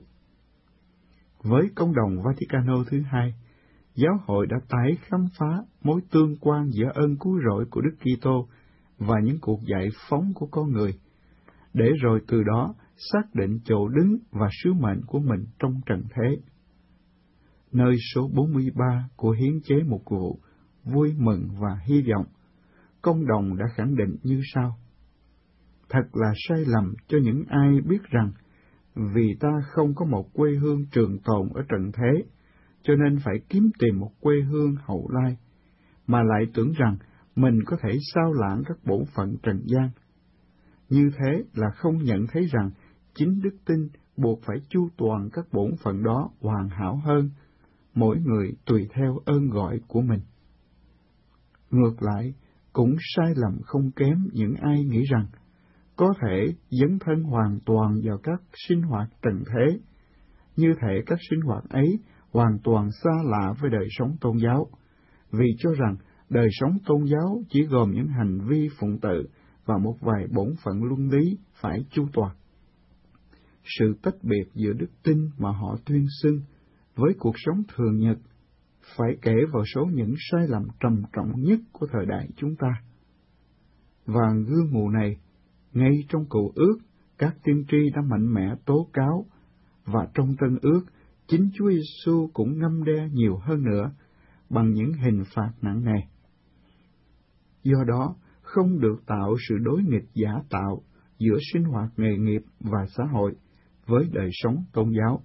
Với công đồng Vaticano thứ hai, giáo hội đã tái khám phá mối tương quan giữa ơn cứu rỗi của Đức Kitô và những cuộc dạy phóng của con người, để rồi từ đó xác định chỗ đứng và sứ mệnh của mình trong trần thế. Nơi số bốn mươi ba của hiến chế mục vụ, vui mừng và hy vọng, công đồng đã khẳng định như sau: Thật là sai lầm cho những ai biết rằng, vì ta không có một quê hương trường tồn ở trần thế, cho nên phải kiếm tìm một quê hương hậu lai, mà lại tưởng rằng mình có thể sao lãng các bổn phận trần gian. Như thế là không nhận thấy rằng chính đức tin buộc phải chu toàn các bổn phận đó hoàn hảo hơn, mỗi người tùy theo ơn gọi của mình. Ngược lại, cũng sai lầm không kém những ai nghĩ rằng có thể dấn thân hoàn toàn vào các sinh hoạt trần thế, như thể các sinh hoạt ấy hoàn toàn xa lạ với đời sống tôn giáo, vì cho rằng đời sống tôn giáo chỉ gồm những hành vi phụng tự và một vài bổn phận luân lý phải chu toàn. Sự tách biệt giữa đức tin mà họ tuyên xưng với cuộc sống thường nhật phải kể vào số những sai lầm trầm trọng nhất của thời đại chúng ta. Và gương mù này, ngay trong Cựu Ước, các tiên tri đã mạnh mẽ tố cáo, và trong Tân Ước, chính Chúa Giêsu cũng ngâm đe nhiều hơn nữa bằng những hình phạt nặng nề. Do đó, không được tạo sự đối nghịch giả tạo giữa sinh hoạt nghề nghiệp và xã hội với đời sống tôn giáo.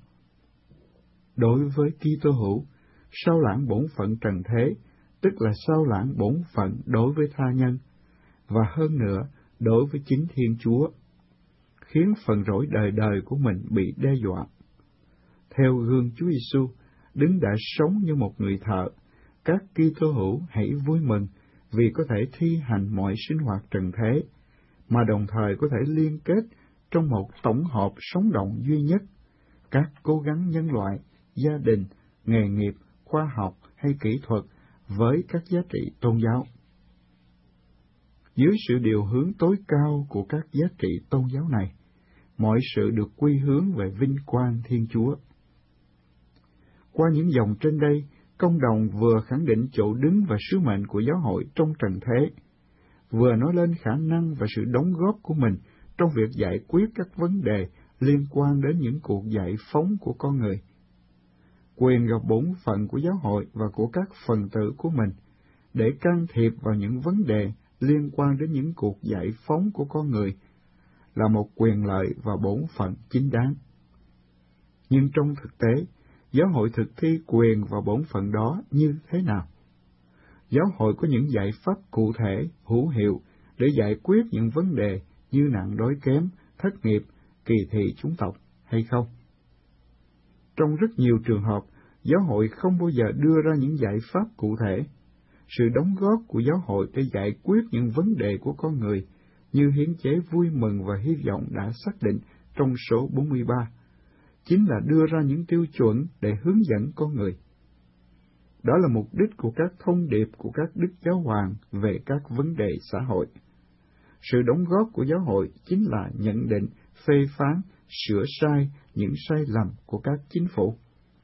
Đối với Kitô hữu, sao lãng bổn phận trần thế, tức là sao lãng bổn phận đối với tha nhân, và hơn nữa đối với chính Thiên Chúa, khiến phần rỗi đời đời của mình bị đe dọa. Theo gương Chúa Giêsu, đứng đã sống như một người thợ, các Kitô hữu hãy vui mừng vì có thể thi hành mọi sinh hoạt trần thế, mà đồng thời có thể liên kết trong một tổng hợp sống động duy nhất, các cố gắng nhân loại, gia đình nghề nghiệp, khoa học hay kỹ thuật với các giá trị tôn giáo. Dưới sự điều hướng tối cao của các giá trị tôn giáo này, mọi sự được quy hướng về vinh quang Thiên Chúa. Qua những dòng trên đây, công đồng vừa khẳng định chỗ đứng và sứ mệnh của giáo hội trong trần thế, vừa nói lên khả năng và sự đóng góp của mình trong việc giải quyết các vấn đề liên quan đến những cuộc giải phóng của con người. Quyền và bổn phận của giáo hội và của các phần tử của mình để can thiệp vào những vấn đề liên quan đến những cuộc giải phóng của con người là một quyền lợi và bổn phận chính đáng. Nhưng trong thực tế, giáo hội thực thi quyền và bổn phận đó như thế nào? Giáo hội có những giải pháp cụ thể, hữu hiệu để giải quyết những vấn đề như nạn đói kém, thất nghiệp, kỳ thị chủng tộc hay không? Trong rất nhiều trường hợp, giáo hội không bao giờ đưa ra những giải pháp cụ thể. Sự đóng góp của giáo hội để giải quyết những vấn đề của con người như hiến chế vui mừng và hy vọng đã xác định trong số bốn mươi ba, chính là đưa ra những tiêu chuẩn để hướng dẫn con người. Đó là mục đích của các thông điệp của các đức giáo hoàng về các vấn đề xã hội. Sự đóng góp của giáo hội chính là nhận định, phê phán, sửa sai những sai lầm của các chính phủ.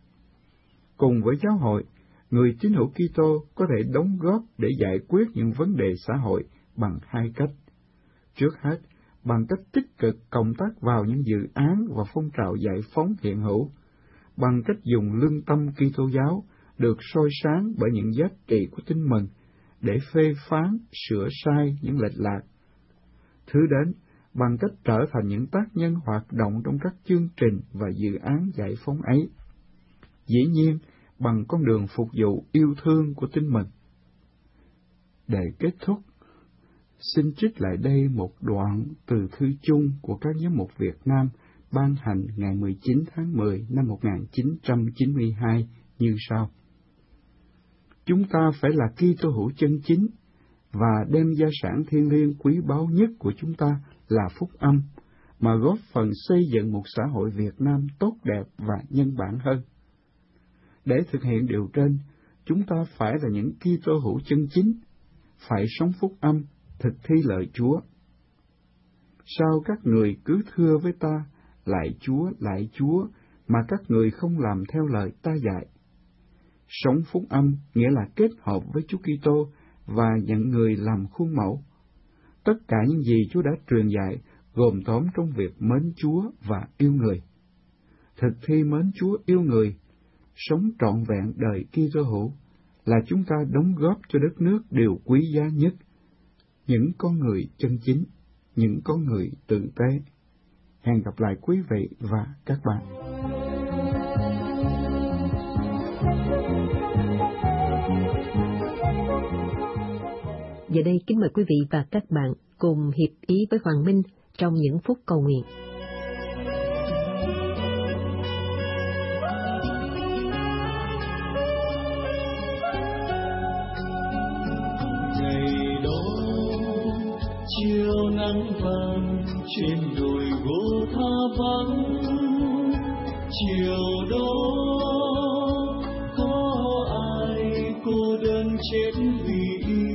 Cùng với giáo hội, người tín hữu Kitô có thể đóng góp để giải quyết những vấn đề xã hội bằng hai cách. Trước hết, bằng cách tích cực cộng tác vào những dự án và phong trào giải phóng hiện hữu, bằng cách dùng lương tâm Kitô giáo được soi sáng bởi những giá trị của tin mừng để phê phán, sửa sai những lệch lạc. Thứ đến, bằng cách trở thành những tác nhân hoạt động trong các chương trình và dự án giải phóng ấy. Dĩ nhiên, bằng con đường phục vụ yêu thương của tin mừng. Để kết thúc, xin trích lại đây một đoạn từ thư chung của các giám mục Việt Nam ban hành ngày mười chín tháng mười năm một nghìn chín trăm chín mươi hai như sau. Chúng ta phải là Kitô hữu chân chính và đem gia sản thiêng liêng quý báu nhất của chúng ta là phúc âm, mà góp phần xây dựng một xã hội Việt Nam tốt đẹp và nhân bản hơn. Để thực hiện điều trên, chúng ta phải là những Kitô hữu chân chính, phải sống phúc âm, thực thi lời Chúa. Sao các người cứ thưa với ta, lạy Chúa, lạy Chúa, mà các người không làm theo lời ta dạy? Sống phúc âm nghĩa là kết hợp với Chúa Kitô và nhận người làm khuôn mẫu. Tất cả những gì Chúa đã truyền dạy gồm tóm trong việc mến Chúa và yêu người. Thực thi mến Chúa yêu người, sống trọn vẹn đời Kitô hữu là chúng ta đóng góp cho đất nước điều quý giá nhất, những con người chân chính, những con người tử tế. Hẹn gặp lại quý vị và các bạn. Giờ đây kính mời quý vị và các bạn cùng hiệp ý với Hoàng Minh trong những phút cầu nguyện. Ngày đó chiều nắng vàng trên đồi gỗ tha vắng, chiều đó có ai cô đơn chết vì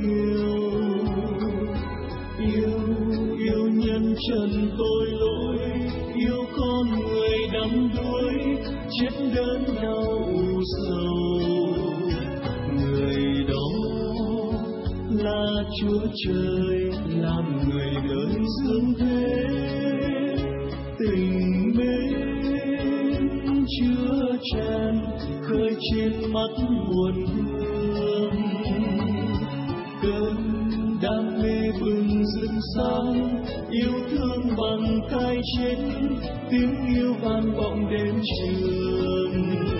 trần tội lỗi, yêu con người đắm đuối, chết đớn đau u sầu. Người đó là Chúa Trời, làm người đời dương thế, tình mến chứa chan khơi trên mắt buồn hương. Cơn đam mê bừng rực sáng, yêu thương bằng cái chết, tiếng yêu vang vọng đến trường.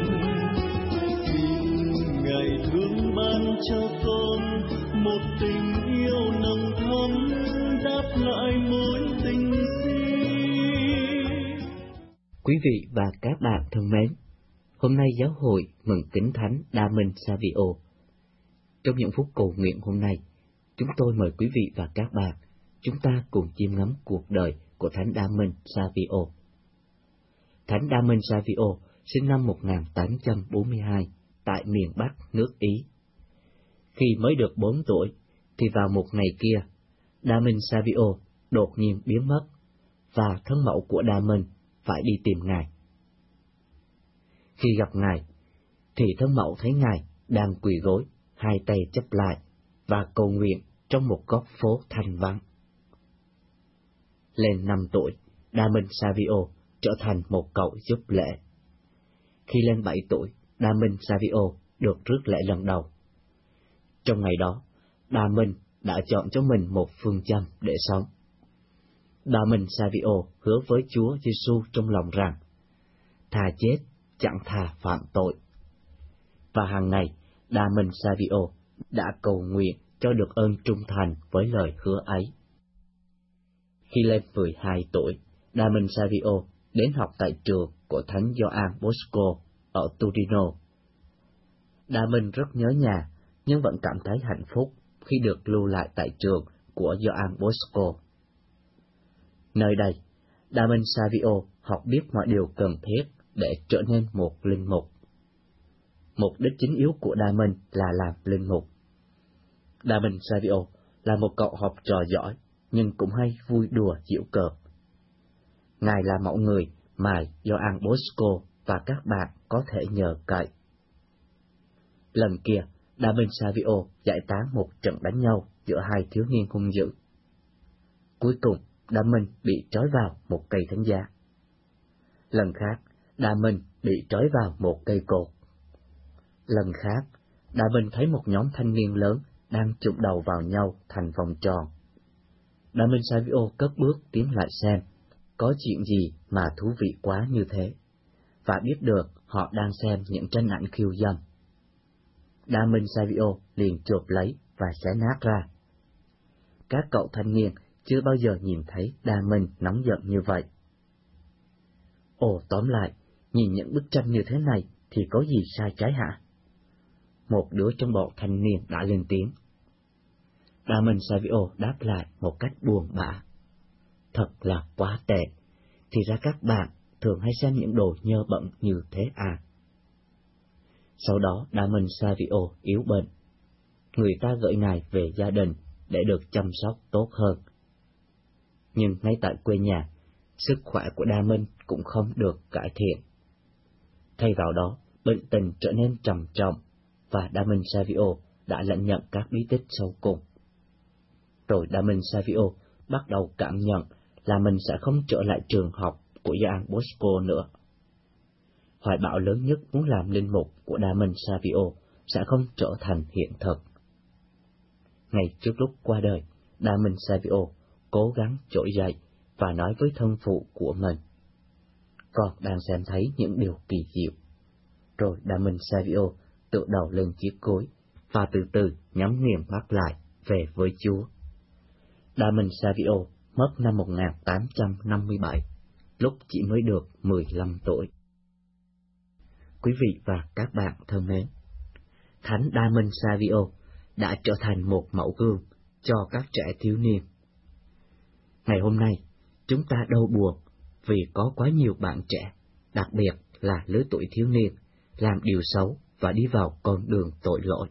Xin Ngài thương ban cho con một tình yêu nồng thắm, đáp lại mối tình xin. Quý vị và các bạn thân mến, hôm nay giáo hội mừng kính thánh Đa Minh Savio. Trong những phút cầu nguyện hôm nay, chúng tôi mời quý vị và các bạn chúng ta cùng chiêm ngắm cuộc đời của Thánh Đa Minh Savio. Thánh Đa Minh Savio sinh năm một nghìn tám trăm bốn mươi hai tại miền Bắc nước Ý. Khi mới được bốn tuổi, thì vào một ngày kia, Damon Savio đột nhiên biến mất, và thân mẫu của Damon phải đi tìm ngài. Khi gặp ngài, thì thân mẫu thấy ngài đang quỳ gối, hai tay chắp lại, và cầu nguyện trong một góc phố thanh vắng. Lên năm tuổi, Damon Savio trở thành một cậu giúp lễ. Khi lên bảy tuổi, Damon Savio được rước lễ lần đầu. Trong ngày đó, Damon đã chọn cho mình một phương châm để sống. Damon Savio hứa với Chúa Giêsu trong lòng rằng, thà chết chẳng thà phạm tội. Và hàng ngày, Damon Savio đã cầu nguyện cho được ơn trung thành với lời hứa ấy. Khi lên mười hai tuổi, Damon Savio đến học tại trường của Thánh Gioan Bosco ở Torino. Damon rất nhớ nhà, nhưng vẫn cảm thấy hạnh phúc khi được lưu lại tại trường của Gioan Bosco. Nơi đây, Damon Savio học biết mọi điều cần thiết để trở nên một linh mục. Mục đích chính yếu của Damon là làm linh mục. Damon Savio là một cậu học trò giỏi, nhưng cũng hay vui đùa giễu cợt. Ngài là mẫu người mà Gioan Bosco và các bạn có thể nhờ cậy. Lần kia, Damon Savio giải tán một trận đánh nhau giữa hai thiếu niên hung dữ. Cuối cùng, Damon bị trói vào một cây thánh giá. Lần khác, Damon bị trói vào một cây cột. Lần khác, Damon thấy một nhóm thanh niên lớn đang chụm đầu vào nhau thành vòng tròn. Damon Savio cất bước tiến lại xem, có chuyện gì mà thú vị quá như thế, và biết được họ đang xem những tranh ảnh khiêu dâm. Damon Savio liền chộp lấy và xé nát ra. Các cậu thanh niên chưa bao giờ nhìn thấy Damon nóng giận như vậy. Ồ, tóm lại, nhìn những bức tranh như thế này thì có gì sai trái hả? Một đứa trong bọn thanh niên đã lên tiếng. Damon Savio đáp lại một cách buồn bã. Thật là quá tệ, thì ra các bạn thường hay xem những đồ nhơ bẩn như thế à? Sau đó Damon Savio yếu bệnh. Người ta gửi ngài về gia đình để được chăm sóc tốt hơn. Nhưng ngay tại quê nhà, sức khỏe của Damon cũng không được cải thiện. Thay vào đó, bệnh tình trở nên trầm trọng, và Damon Savio đã lãnh nhận các bí tích sau cùng. Rồi Damon Savio bắt đầu cảm nhận là mình sẽ không trở lại trường học của Gioan Bosco nữa. Hoài bão lớn nhất muốn làm linh mục của Damon Savio sẽ không trở thành hiện thực. Ngay trước lúc qua đời, Damon Savio cố gắng trỗi dậy và nói với thân phụ của mình: "Con đang xem thấy những điều kỳ diệu." Rồi Damon Savio tựa đầu lên chiếc cối và từ từ nhắm nghiền mắt lại về với Chúa. Damon Savio mất năm một nghìn tám trăm năm mươi bảy, lúc chỉ mới được mười lăm tuổi. Quý vị và các bạn thân mến, Thánh Damon Savio đã trở thành một mẫu gương cho các trẻ thiếu niên. Ngày hôm nay, chúng ta đau buồn vì có quá nhiều bạn trẻ, đặc biệt là lứa tuổi thiếu niên, làm điều xấu và đi vào con đường tội lỗi.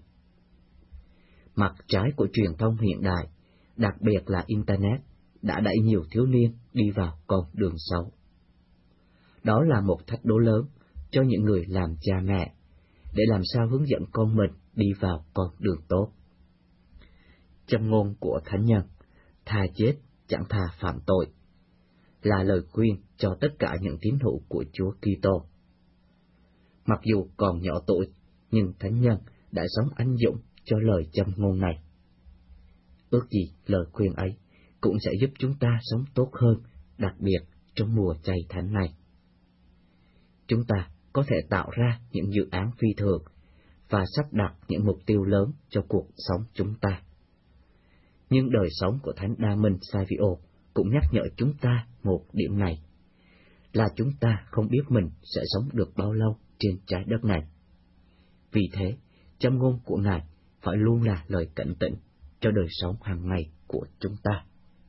Mặt trái của truyền thông hiện đại, đặc biệt là Internet, đã đẩy nhiều thiếu niên đi vào con đường xấu. Đó là một thách đố lớn cho những người làm cha mẹ, để làm sao hướng dẫn con mình đi vào con đường tốt. Châm ngôn của Thánh Nhân, thà chết chẳng thà phạm tội, là lời khuyên cho tất cả những tín hữu của Chúa Kitô. Mặc dù còn nhỏ tuổi, nhưng Thánh Nhân đã sống anh dũng cho lời châm ngôn này. Ước gì lời khuyên ấy cũng sẽ giúp chúng ta sống tốt hơn, đặc biệt trong mùa chay thánh này. Chúng ta có thể tạo ra những dự án phi thường và sắp đặt những mục tiêu lớn cho cuộc sống chúng ta. Nhưng đời sống của Thánh Damon Savio cũng nhắc nhở chúng ta một điểm này, là chúng ta không biết mình sẽ sống được bao lâu trên trái đất này. Vì thế, châm ngôn của Ngài phải luôn là lời cảnh tỉnh cho đời sống hàng ngày của chúng ta.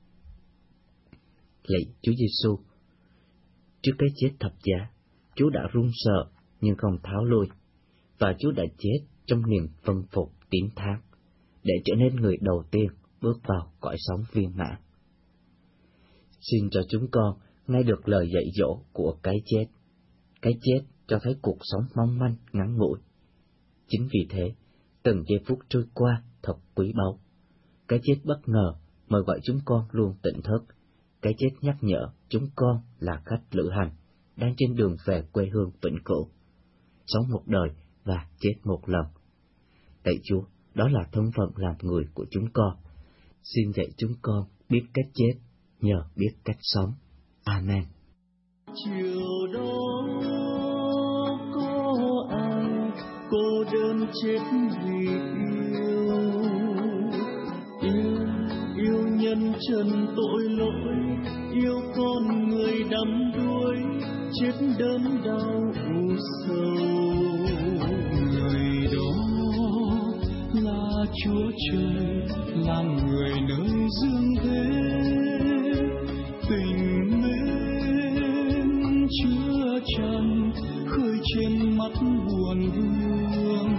Lạy Chúa Giêsu, trước cái chết thập giá, Chúa đã run sợ nhưng không tháo lui, và Chúa đã chết trong niềm vâng phục tín thác, để trở nên người đầu tiên bước vào cõi sống viên mãn. Xin cho chúng con nghe được lời dạy dỗ của cái chết. Cái chết cho thấy cuộc sống mong manh, ngắn ngủi. Chính vì thế, từng giây phút trôi qua thật quý báu. Cái chết bất ngờ mời gọi chúng con luôn tỉnh thức. Cái chết nhắc nhở chúng con là khách lữ hành, đang trên đường về quê hương vĩnh cửu. Sống một đời và chết một lần. Lạy Chúa, đó là thân phận làm người của chúng con. Xin dạy chúng con biết cách chết, nhờ biết cách sống. Amen. Chiều đó có ai cô đơn chết vì yêu, yêu yêu nhân trần tội lỗi, yêu con người đắm đuối, chết đớn đau u sầu. Người đó là Chúa Trời, làm người nơi dương thế, tình mến chứa chan khơi trên mắt buồn vương.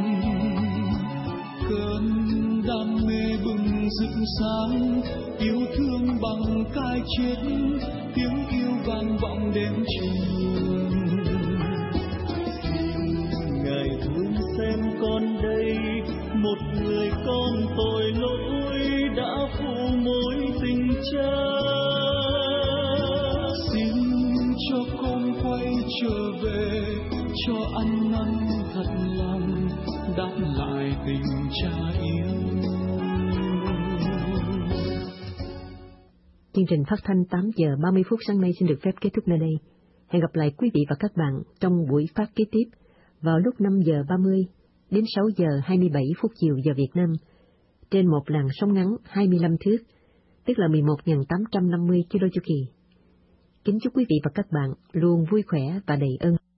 Cơn đam mê bừng rực sáng, yêu thương bằng cái chết, tiếng yêu vang vọng đến trường. Ngài thương xem con đây, một người con tội lỗi đã phụ mối tình cha. Xin cho con quay trở về, cho ăn năn thật lòng, đáp lại tình cha yêu. Chương trình phát thanh tám giờ ba mươi phút sáng nay xin được phép kết thúc nơi đây. Hẹn gặp lại quý vị và các bạn trong buổi phát kế tiếp vào lúc năm giờ ba mươi đến sáu giờ hai mươi bảy phút chiều giờ Việt Nam, trên một làn sóng ngắn hai mươi lăm thước, tức là mười một nghìn tám trăm năm mươi ki lô chu kỳ. Kính chúc quý vị và các bạn luôn vui khỏe và đầy ơn.